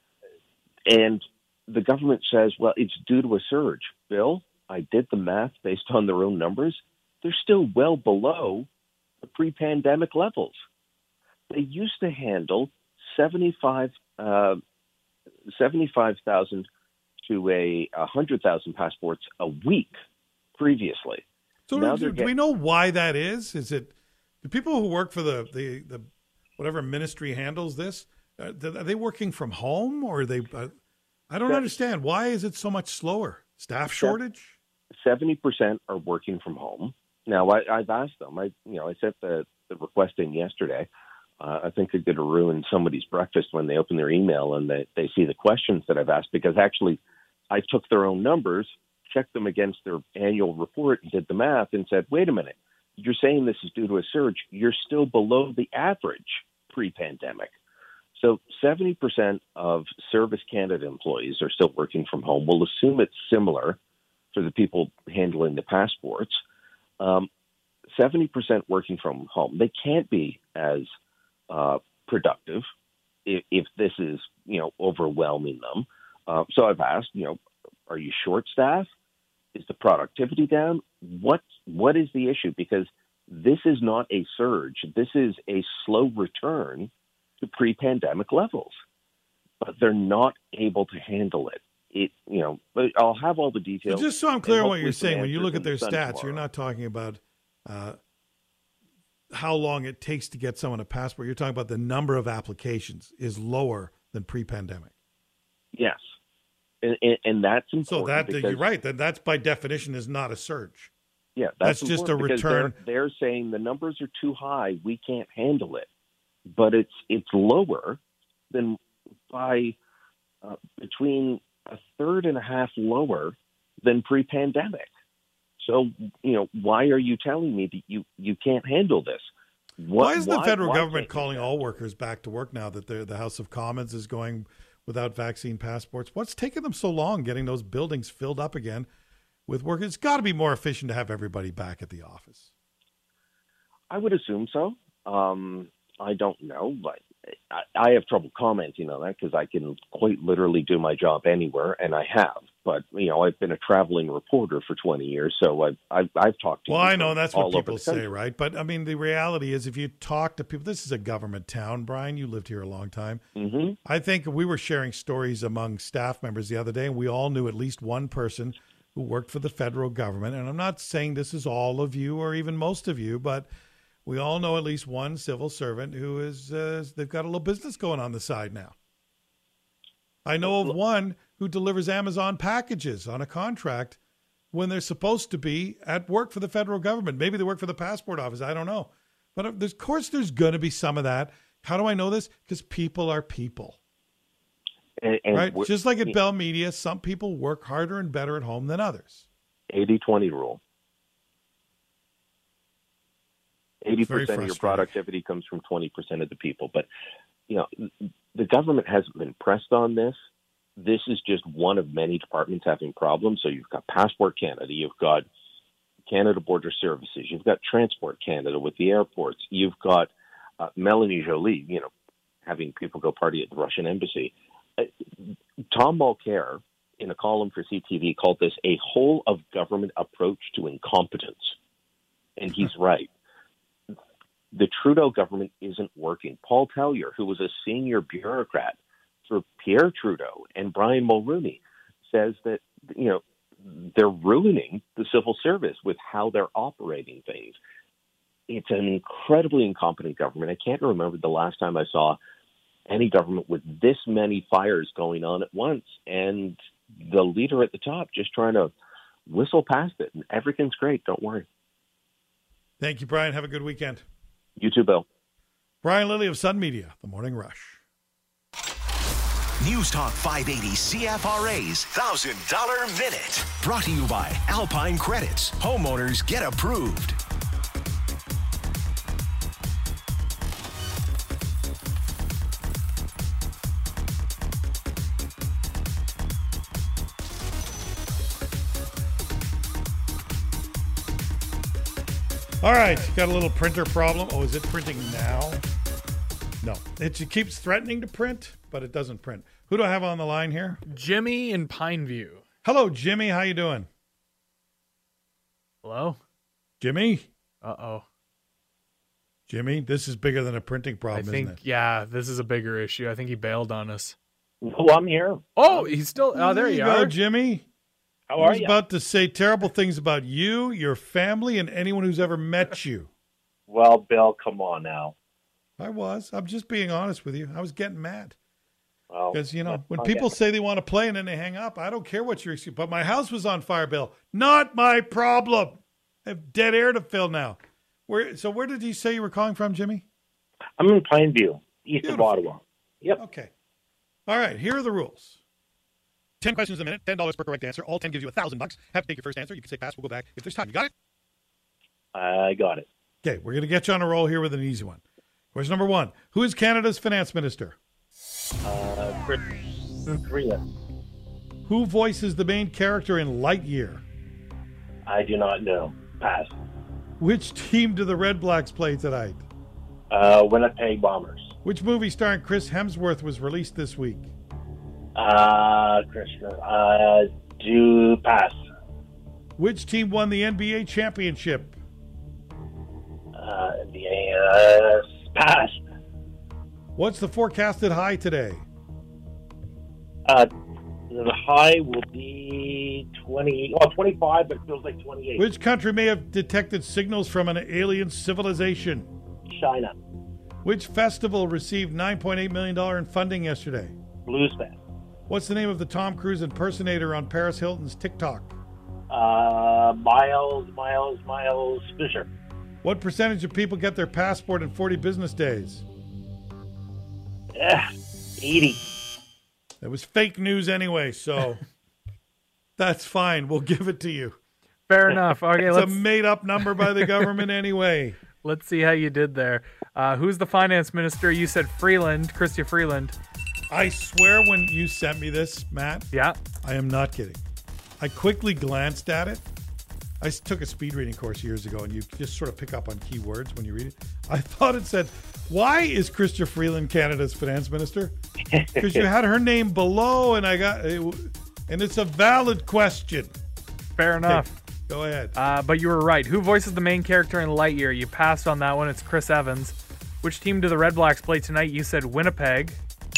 And the government says, well, it's due to a surge. Bill, I did the math based on their own numbers. They're still well below the pre-pandemic levels. They used to handle seventy-five, uh, seventy-five thousand to a one hundred thousand passports a week previously. So now do, do getting, we know why that is? Is it the people who work for the, the, the whatever ministry handles this, uh, are they working from home, or are they, uh, I don't understand. Why is it so much slower? Staff shortage? seventy percent are working from home. Now, I, I've asked them. I, you know, I sent the, the request in yesterday. Uh, I think they're going to ruin somebody's breakfast when they open their email and they, they see the questions that I've asked, because actually I took their own numbers, checked them against their annual report, and did the math and said, wait a minute, you're saying this is due to a surge. You're still below the average pre-pandemic. So seventy percent of Service Canada employees are still working from home. We'll assume it's similar for the people handling the passports. Um, seventy percent working from home. They can't be as uh, productive if, if this is, you know, overwhelming them. Uh, so I've asked, you know, are you short-staffed? Is the productivity down? What What is the issue? Because this is not a surge. This is a slow return to pre-pandemic levels, but they're not able to handle it. It, you know, but I'll have all the details. So just so I'm clear on what you're saying, when you look at their stats, stats, you're not talking about uh, how long it takes to get someone a passport. You're talking about the number of applications is lower than pre-pandemic. Yes, and, and, and that's important. So that because, you're right. That that's by definition is not a surge. Yeah, that's, that's just a return. They're, they're saying the numbers are too high. We can't handle it, but it's it's lower than by uh, between a third and a half lower than pre-pandemic. So, you know, why are you telling me that you, you can't handle this? What, why is the why, federal why government calling all workers back to work now that the House of Commons is going without vaccine passports? What's taking them so long getting those buildings filled up again with workers? It's got to be more efficient to have everybody back at the office. I would assume so. Um, I don't know, but I, I have trouble commenting on that because I can quite literally do my job anywhere, and I have. But, you know, I've been a traveling reporter for twenty years, so I've, I've, I've talked to Well, I know that's what all people say, right? But, I mean, the reality is if you talk to people, this is a government town, Brian. You lived here a long time. Mm-hmm. I think we were sharing stories among staff members the other day, and we all knew at least one person who worked for the federal government. And I'm not saying this is all of you or even most of you, but we all know at least one civil servant who is, uh, they've got a little business going on the side now. I know of one who delivers Amazon packages on a contract when they're supposed to be at work for the federal government. Maybe they work for the passport office. I don't know. But of course there's going to be some of that. How do I know this? Because people are people. And, and right? Just like at Bell Media, some people work harder and better at home than others. eighty twenty rule. eighty percent of your productivity comes from twenty percent of the people. But, you know, the government hasn't been pressed on this. This is just one of many departments having problems. So you've got Passport Canada, you've got Canada Border Services, you've got Transport Canada with the airports, you've got uh, Melanie Joly, you know, having people go party at the Russian embassy. Uh, Tom Mulcair, in a column for C T V, called this a whole of government approach to incompetence. And he's right. The Trudeau government isn't working. Paul Tellier, who was a senior bureaucrat, for Pierre Trudeau and Brian Mulroney says that, you know, they're ruining the civil service with how they're operating things. It's an incredibly incompetent government. I can't remember the last time I saw any government with this many fires going on at once, and the leader at the top just trying to whistle past it. And everything's great. Don't worry. Thank you, Brian. Have a good weekend. You too, Bill. Brian Lilly of Sun Media, The Morning Rush. News Talk five eighty C F R A's one thousand dollars Minute. Brought to you by Alpine Credits. Homeowners get approved. All right, got a little printer problem. Oh, is it printing now? No, it keeps threatening to print, but it doesn't print. Who do I have on the line here? Jimmy in Pineview. Hello, Jimmy. How you doing? Hello? Jimmy? Uh-oh. Jimmy, this is bigger than a printing problem, I think, isn't it? yeah, this is a bigger issue. I think he bailed on us. Oh, I'm here. Oh, he's still, oh, there, there you you are. go, Jimmy. How I are was you? about to say terrible things about you, your family, and anyone who's ever met you. Well, Bill, come on now. I was. I'm just being honest with you. I was getting mad. Well, Because, you know, that's when not people getting- say they want to play and then they hang up, I don't care what your excuse. But my house was on fire, Bill. Not my problem. I have dead air to fill now. Where? So where did you say you were calling from, Jimmy? I'm in Pineview, east Beautiful. of Ottawa. Yep. Okay. All right. Here are the rules. Ten questions a minute, ten dollars per correct answer. All ten gives you a thousand bucks. Have to take your first answer. You can say pass. We'll go back if there's time. You got it? I got it. Okay. We're going to get you on a roll here with an easy one. Question number one. Who is Canada's finance minister? Uh, Chris Freeland. Who voices the main character in Lightyear? I do not know. Pass. Which team do the Red Blacks play tonight? Uh, Winnipeg Bombers. Which movie starring Chris Hemsworth was released this week? Uh, Krishna. Uh, do pass. Which team won the N B A championship? Uh, the uh, pass. What's the forecasted high today? Uh, the high will be twenty. Well, twenty-five, but it feels like twenty-eight. Which country may have detected signals from an alien civilization? China. Which festival received nine point eight million dollars in funding yesterday? Blues Fest. What's the name of the Tom Cruise impersonator on Paris Hilton's TikTok? Uh, Miles, Miles, Miles Fisher. What percentage of people get their passport in forty business days? Yeah, eighty. It was fake news anyway, so that's fine. We'll give it to you. Fair enough. Okay, it's let's a made-up number by the government anyway. Let's see how you did there. Uh, who's the finance minister? You said Freeland, Chrystia Freeland. I swear when you sent me this, Matt, yeah, I am not kidding. I quickly glanced at it. I took a speed reading course years ago, and you just sort of pick up on keywords when you read it. I thought it said, why is Chrystia Freeland Canada's finance minister? Because you had her name below, and I got it, and it's a valid question. Fair enough. Okay, go ahead. Uh, but you were right. Who voices the main character in Lightyear? You passed on that one. It's Chris Evans. Which team do the Red Blacks play tonight? You said Winnipeg.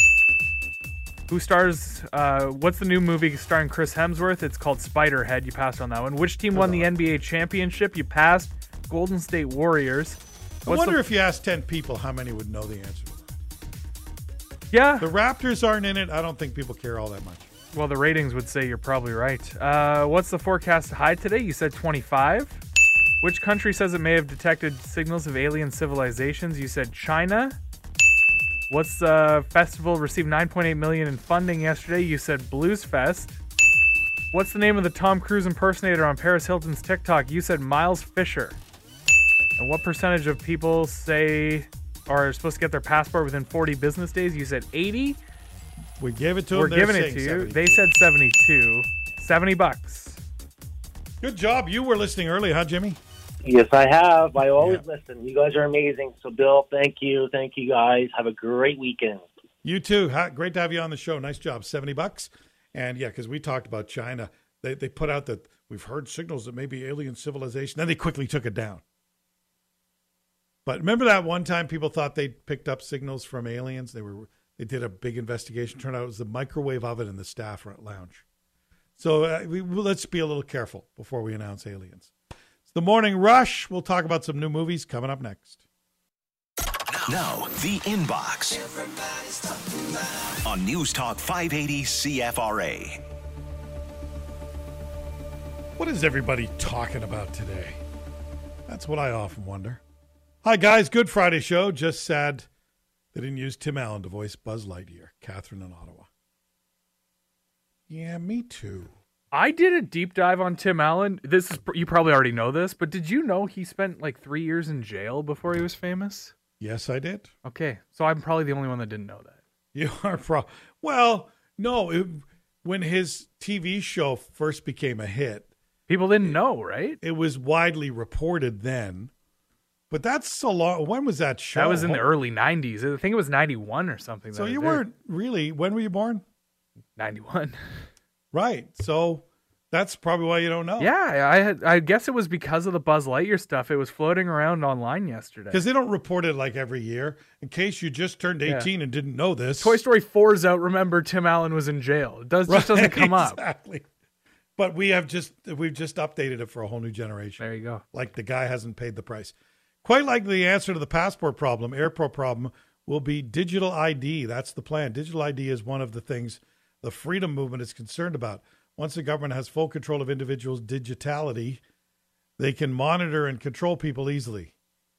Who stars, uh, what's the new movie starring Chris Hemsworth? It's called Spiderhead. You passed on that one. Which team won the N B A championship? You passed. Golden State Warriors. I What's wonder the... if you asked ten people, how many would know the answer to that? Yeah. The Raptors aren't in it. I don't think people care all that much. Well, the ratings would say you're probably right. Uh, what's the forecast high today? You said twenty-five. Which country says it may have detected signals of alien civilizations? You said China. What's the festival received nine point eight million dollars in funding yesterday? You said Blues Fest. What's the name of the Tom Cruise impersonator on Paris Hilton's TikTok? You said Miles Fisher. And what percentage of people say are supposed to get their passport within forty business days? You said eighty. We gave it to them. We're They're giving it saying to you. seventy-two. They said seventy-two. seventy bucks. Good job. You were listening early, huh, Jimmy? Yes, I have. I always yeah. listen. You guys are amazing. So, Bill, thank you. Thank you, guys. Have a great weekend. You too. Ha- Great to have you on the show. Nice job. seventy bucks. And yeah, because we talked about China. They they put out that we've heard signals that maybe alien civilization. Then they quickly took it down. But remember that one time people thought they picked up signals from aliens? They were They did a big investigation. Turned out it was the microwave oven in the staff lounge. So uh, we, let's be a little careful before we announce aliens. It's the Morning Rush. We'll talk about some new movies coming up next. Now, the Inbox on News Talk five eighty C F R A. What is everybody talking about today? That's what I often wonder. Hi, guys. Good Friday show. Just sad they didn't use Tim Allen to voice Buzz Lightyear. Catherine in Ottawa. Yeah, me too. I did a deep dive on Tim Allen. This is, you probably already know this, but did you know he spent like three years in jail before he was famous? Yes, I did. Okay, so I'm probably the only one that didn't know that. You are pro. Well, no. It, when his T V show first became a hit, people didn't know, right? It was widely reported then. But that's a long. When was that show? That was in the early nineties. I think it was ninety-one or something. So you weren't really. When were you born? ninety-one. Right. So that's probably why you don't know. Yeah, I had, I guess it was because of the Buzz Lightyear stuff. It was floating around online yesterday. Because they don't report it like every year. In case you just turned eighteen yeah. and didn't know this. Toy Story four's out. Remember, Tim Allen was in jail. It does, right, just doesn't come up. Exactly. But we have just we've just updated it for a whole new generation. There you go. Like the guy hasn't paid the price. Quite likely the answer to the passport problem, airport problem, will be digital I D. That's the plan. Digital I D is one of the things the freedom movement is concerned about. Once the government has full control of individuals' digitality, they can monitor and control people easily.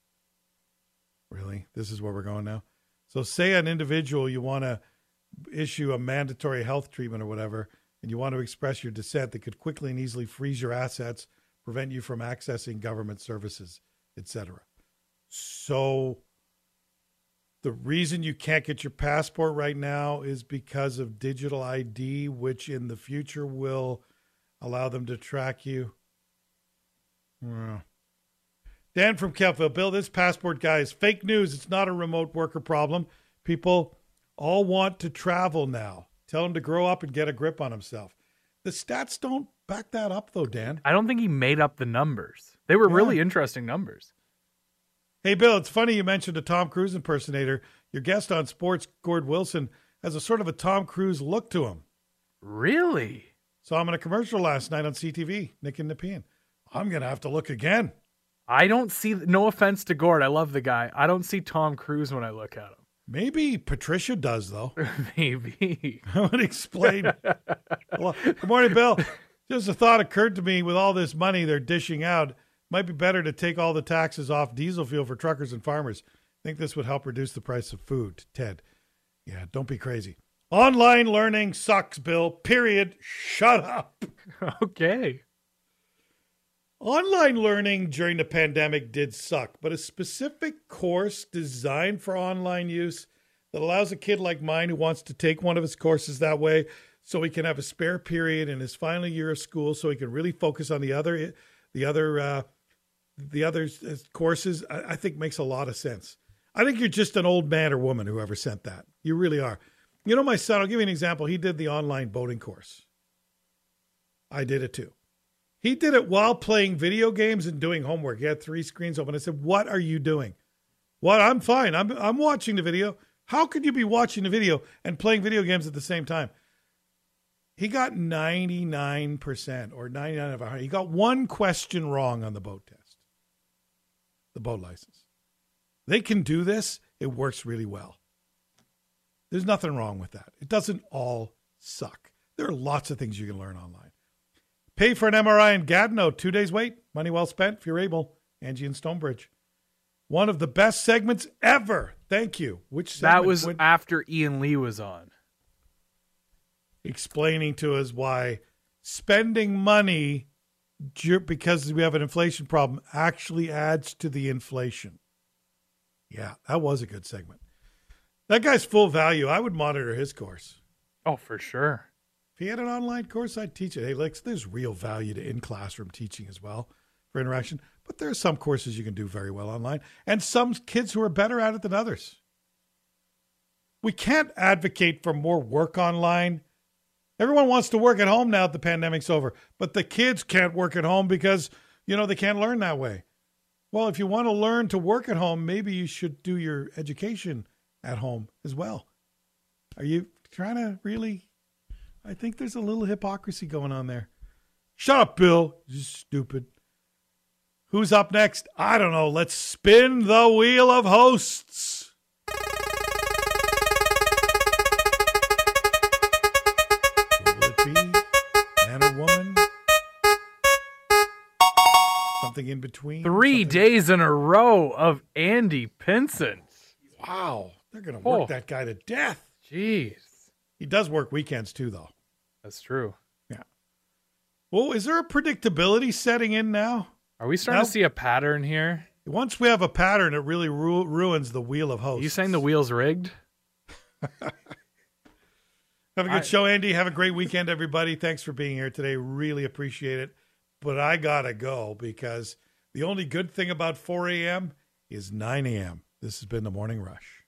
Really? This is where we're going now? So say an individual, you want to issue a mandatory health treatment or whatever, and you want to express your dissent, that could quickly and easily freeze your assets, prevent you from accessing government services, et cetera. So the reason you can't get your passport right now is because of digital I D, which in the future will allow them to track you. Well, Dan from Kelville. Bill, this passport guy is fake news. It's not a remote worker problem. People all want to travel now. Tell him to grow up and get a grip on himself. The stats don't back that up, though, Dan. I don't think he made up the numbers. They were yeah. really interesting numbers. Hey, Bill, it's funny you mentioned a Tom Cruise impersonator. Your guest on Sports, Gord Wilson, has a sort of a Tom Cruise look to him. Really? Saw him in a commercial last night on C T V, Nick and Nepean. I'm going to have to look again. I don't see, no offense to Gord, I love the guy. I don't see Tom Cruise when I look at him. Maybe Patricia does, though. Maybe. I would explain. Well, good morning, Bill. Just a thought occurred to me with all this money they're dishing out. Might be better to take all the taxes off diesel fuel for truckers and farmers. I think this would help reduce the price of food. Ted. Yeah, don't be crazy. Online learning sucks, Bill. Period. Shut up. Okay. Online learning during the pandemic did suck, but a specific course designed for online use that allows a kid like mine who wants to take one of his courses that way so he can have a spare period in his final year of school so he can really focus on the other the other uh, the other courses, I, I think makes a lot of sense. I think you're just an old man or woman, whoever sent that. You really are. You know, my son, I'll give you an example. He did the online boating course. I did it too. He did it while playing video games and doing homework. He had three screens open. I said, what are you doing? What? I'm fine. I'm I'm watching the video. How could you be watching the video and playing video games at the same time? He got ninety-nine percent or ninety-nine of a hundred. He got one question wrong on the boat test, the boat license. They can do this. It works really well. There's nothing wrong with that. It doesn't all suck. There are lots of things you can learn online. Pay for an M R I in Gatineau. Two days wait. Money well spent if you're able. Angie and Stonebridge. One of the best segments ever. Thank you. Which segment? That was went- after Ian Lee was on. Explaining to us why spending money because we have an inflation problem actually adds to the inflation. Yeah, that was a good segment. That guy's full value. I would monitor his course. Oh, for sure. If he had an online course, I'd teach it. Hey, Lex, there's real value to in-classroom teaching as well for interaction. But there are some courses you can do very well online and some kids who are better at it than others. We can't advocate for more work online. Everyone wants to work at home now that the pandemic's over, but the kids can't work at home because, you know, they can't learn that way. Well, if you want to learn to work at home, maybe you should do your education at home as well. Are you trying to really? I think there's a little hypocrisy going on there. Shut up, Bill. You're stupid. Who's up next? I don't know. Let's spin the wheel of hosts. Will it be man or woman? Something in between? Three Something? days in a row of Andy Pinsent. Wow. They're going to work Oh. that guy to death. Jeez. He does work weekends too, though. That's true. Yeah. Well, is there a predictability setting in now? Are we starting Now- to see a pattern here? Once we have a pattern, it really ru- ruins the wheel of hosts. Are you saying the wheel's rigged? Have a good I- show, Andy. Have a great weekend, everybody. Thanks for being here today. Really appreciate it. But I got to go because the only good thing about four a.m. is nine a.m. This has been the Morning Rush.